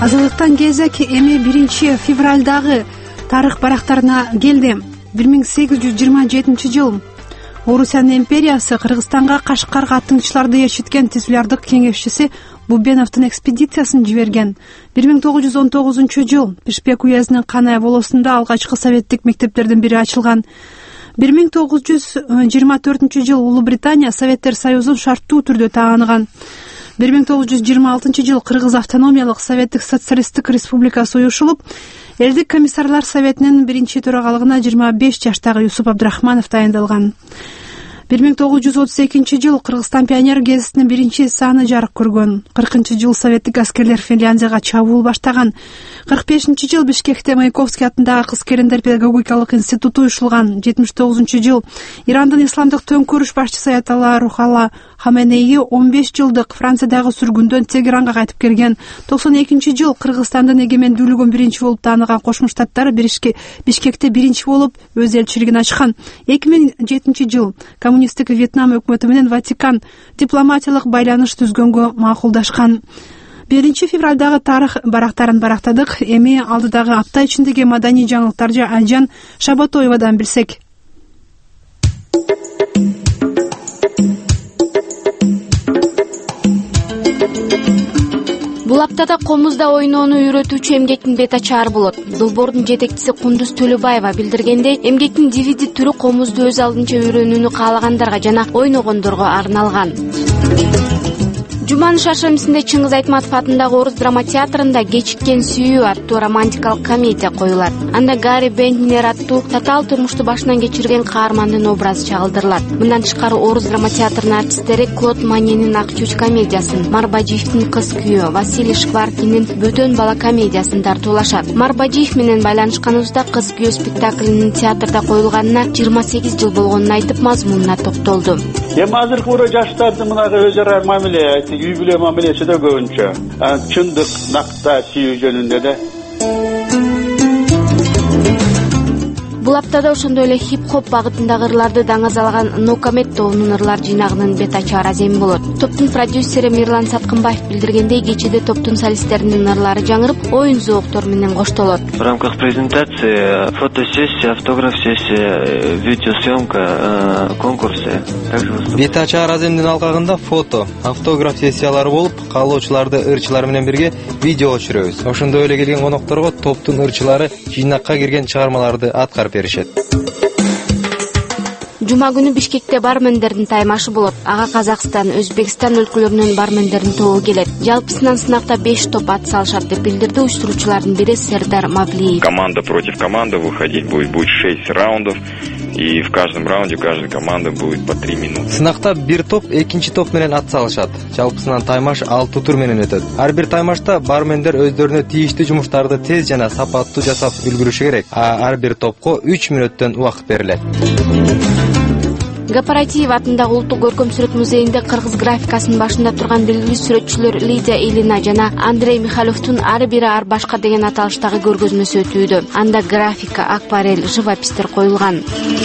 Азаттыктан кезек эми 1-февралдагы тарых барактарына келди. 1827 Орусиянын империясы Кыргызстанга Кашкарга тыңчыларды ээрчиткен титулярдык кеңешчиси Бубеновдун экспедициясын жиберген. 1919 Бишкек уездинин Канай болосунда алгачкы советтик мектептердин бири ачылган. 1924 Улуу Британия Советтер Союзун шарттуу түрдө тааныган. 1926 Кыргыз автономиялык Советтик социалисттик республикасы уюшулуп, Элдик комиссарлар советинин биринчи төрагалыгына 25 жаштагы Юсуп Абдрахманов тайындалган. 1932 Кыргызстан пионер гезитинин биринчи саны жарык көргөн. 40 советтик аскерлер Финляндияга чабуул баштаган. 45 Бишкекте Маяковский атындагы кыз-келиндер педагогикалык институту уюшулган. 79 Ирандын исламдык төңкөрүш башчысы Аятолла Рухалла Хаменеи 15 жылдык Франциядагы сүргүндөн Тегеранга кайтып келген. 92 Кыргызстандын эгемендүүлүгүн биринчи болуп тааныган Кошмо Штаттар Бишкекте биринчи болуп өз элчилигин ачкан. 2007 коммунисттик Вьетнам өкмөтү менен Ватикан дипломатиялык байланыш түзгөнгө макулдашкан. 1-февралдагы тарых барактарын барактадык. Эми алдыдагы апта ичиндеги маданий жаңылыктарды Айжан Шабатоевадан билсек. Бул аптада комузда ойноону үйрөтүүчү эмгектин бет ачаары болот. Долбоордун жетекчиси Кундуз Төлөбаева билдиргендей, эмгектин DVD түрү комузду өз алдынча үйрөнүүнү каалагандарга жана ойногондорго арналган. Жуманын шаршемисинде Чыңгыз Айтматов атындагы Орус драма театрында Кечиккен сүйүү аттуу романтикалык комедия коюлат. Анда Гарри Бентнер аттуу татаал турмушту башынан кечирген каармандын образы чагылдырылат. Мындан тышкары Орус драма театрынын артисттери Клод Маненин Ак чуч комедиясын, Марбажиевдин Кыз күйөө, Василий Шкваркинин Бөтөн бала комедиясын тартуулашат. Марбажиев менен байланышканыбызда Кыз күйөө спектаклинин театрда коюлганына 28 жыл болгонун айтып, мазмунуна токтолду. Эми азыркы ура жаштарды мынага өз ара мамиле, үй бүлө мамилеси да көбүнчө. Чындык, накта сүйүү жөнүндө да. Бул аптада ошондой эле хип-хоп багытындагы ырларды даңазалаган Нокамет тобунун ырлар жыйнагынын бет ачаары азем болот. Топтун продюсери Мирлан Саткынбаев билдиргендей, кечээде топтун солисттеринин ырлары жаңырып, оюн зооктор менен коштолот. В рамках презентации фотосессия, автограф-сессия, видеосъемка, конкурсы. Бет ачаары аземдин алкагында фото, автограф сессиялары болуп, каалоочуларды ырчылар менен бирге видео өчүрөбүз. Ошондой эле келген конокторго топтун ырчылары жыйнакка кирген чыгармаларды аткарып беришет. Жума күнү Бишкекте бармендердин таймашы болот. Ага Казакстан, Өзбекстан өлкөлөрүнүн бармендердин тобу келет. Жалпысынан сынакта 5 топ ат салышат деп билдирди уюштуруучулардын бири Сердар Мавлиев. Команда против команды выходить будет 6 раундов. И в каждом раунде каждая команда будет по 3 минуты. Сынакта бир топ экинчи топ менен ат салышат. Жалпысынан таймаш 6 тур менен өтөт. Ар бир таймашта бармендер өздөрүнө тийиштүү жумуштарды тез жана сапаттуу жасап үлгүрүшү керек. Ар бир топко 3 мүнөттөн убакыт берилет. Гапаратиев атындагы Улуттук көркөм сүрөт музейинде кыргыз графикасынын башында турган белгилүү сүрөтчүлөр Лидия Илина жана Андрей Михайловдун ар бири ар башка деген аталыштагы көргөзмөсү өтүүдө. Анда графика, акварель, живопистер коюлган.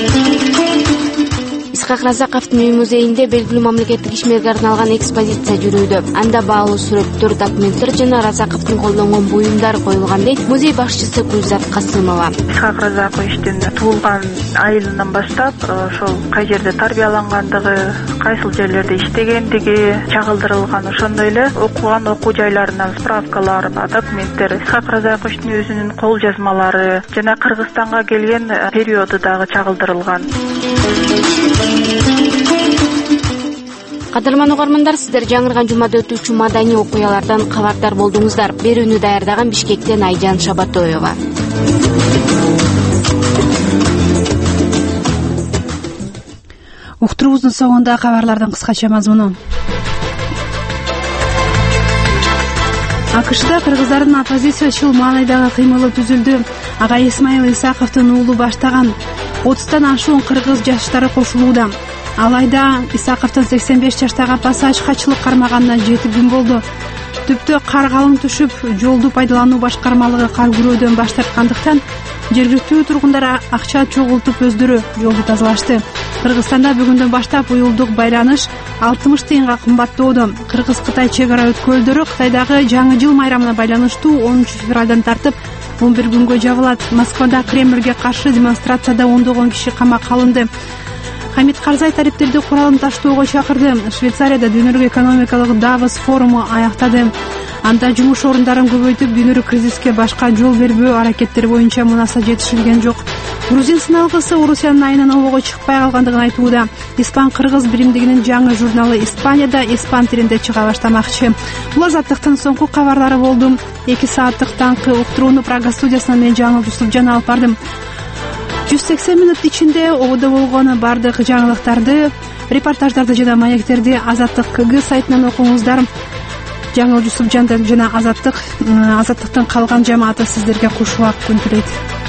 Исхак Разаковдун үй музейинде белгилүү мамлекеттик ишмерге арналган экспозиция жүрүүдө. Анда баалуу сүрөттөр, документтер жана Разаковдун колдонгон буюмдар коюлган дейт музей башчысы Гүлзат Касымова. Исхак Разаковичтин туулган айылынан баштап, ошол кай жерде тарбиялангандыгы, кайсыл жерлерде иштегендиги чагылдырылган, ошондой эле окуган окуу жайларынан справкалар, документтер, Исхак Разаковичтин өзүнүн кол жазмалары жана Кыргызстанга келген периоду дагы чагылдырылган. Кадырман угармандар, сиздер жаңырган жумада өтүүчү маданий окуялардан кабардар болдуңуздар. Берүүнү даярдаган Бишкектен Айжан Шабатоева. Уктуруубуздун соңунда кабарлардын кыскача мазмуну. АКШда кыргыздардын оппозициячыл маанайдагы кыймылы түзүлдү. Ага Исмаил Исаковдун уулу баштаган 30тан ашуун кыргыз жаштары кошулууда. Алайда Исаковдун 85 жаштагы апасы ачкачылык кармаганына 7 күн болду. Түптө кар калың түшүп, жолду пайдалануу башкармалыгы кар күрөөдөн баш тарткандыктан жергиликтүү тургундар акча чогултуп өздөрү жолду тазалашты. Кыргызстанда бүгүндөн баштап уюлдук байланыш 60 тыйынга кымбаттоодо. Кыргыз-Кытай чек ара өткөлдөрү Кытайдагы жаңы жыл майрамына байланыштуу 10 февралдан тартып 11 күнгө жабылат. Москвада Кремльге каршы демонстрацияда ондогон киши камакка алынды. Хамид Карзай тариптерди куралын таштоого чакырды. Швейцарияда дүйнөлүк экономикалык Давос форуму аяктады. Анда жумуш орундарын көбөйтүп, дүйнөлүк кризиске башка жол бербөө аракеттери боюнча мунаса жетишилген жок. Грузин сыналгысы Орусиянын айынан обого чыкпай калгандыгын айтууда. Испан-кыргыз биримдигинин жаңы журналы Испанияда испан тилинде чыга баштамакчы. Бул Азаттыктын соңку кабарлары болду. 2 сааттык таңкы уктурууну Прага студиясынан мен Жаңыл Жусупжан алып бардым. 180 мүнөт ичинде ободо болгон бардык жаңылыктарды, репортаждарды жана маектерди Азаттык КГ сайтынан окуңуздар. Жаңыл Жусупжандан жана Азаттыктын калган жамааты сиздерге кушулап күн тилейт.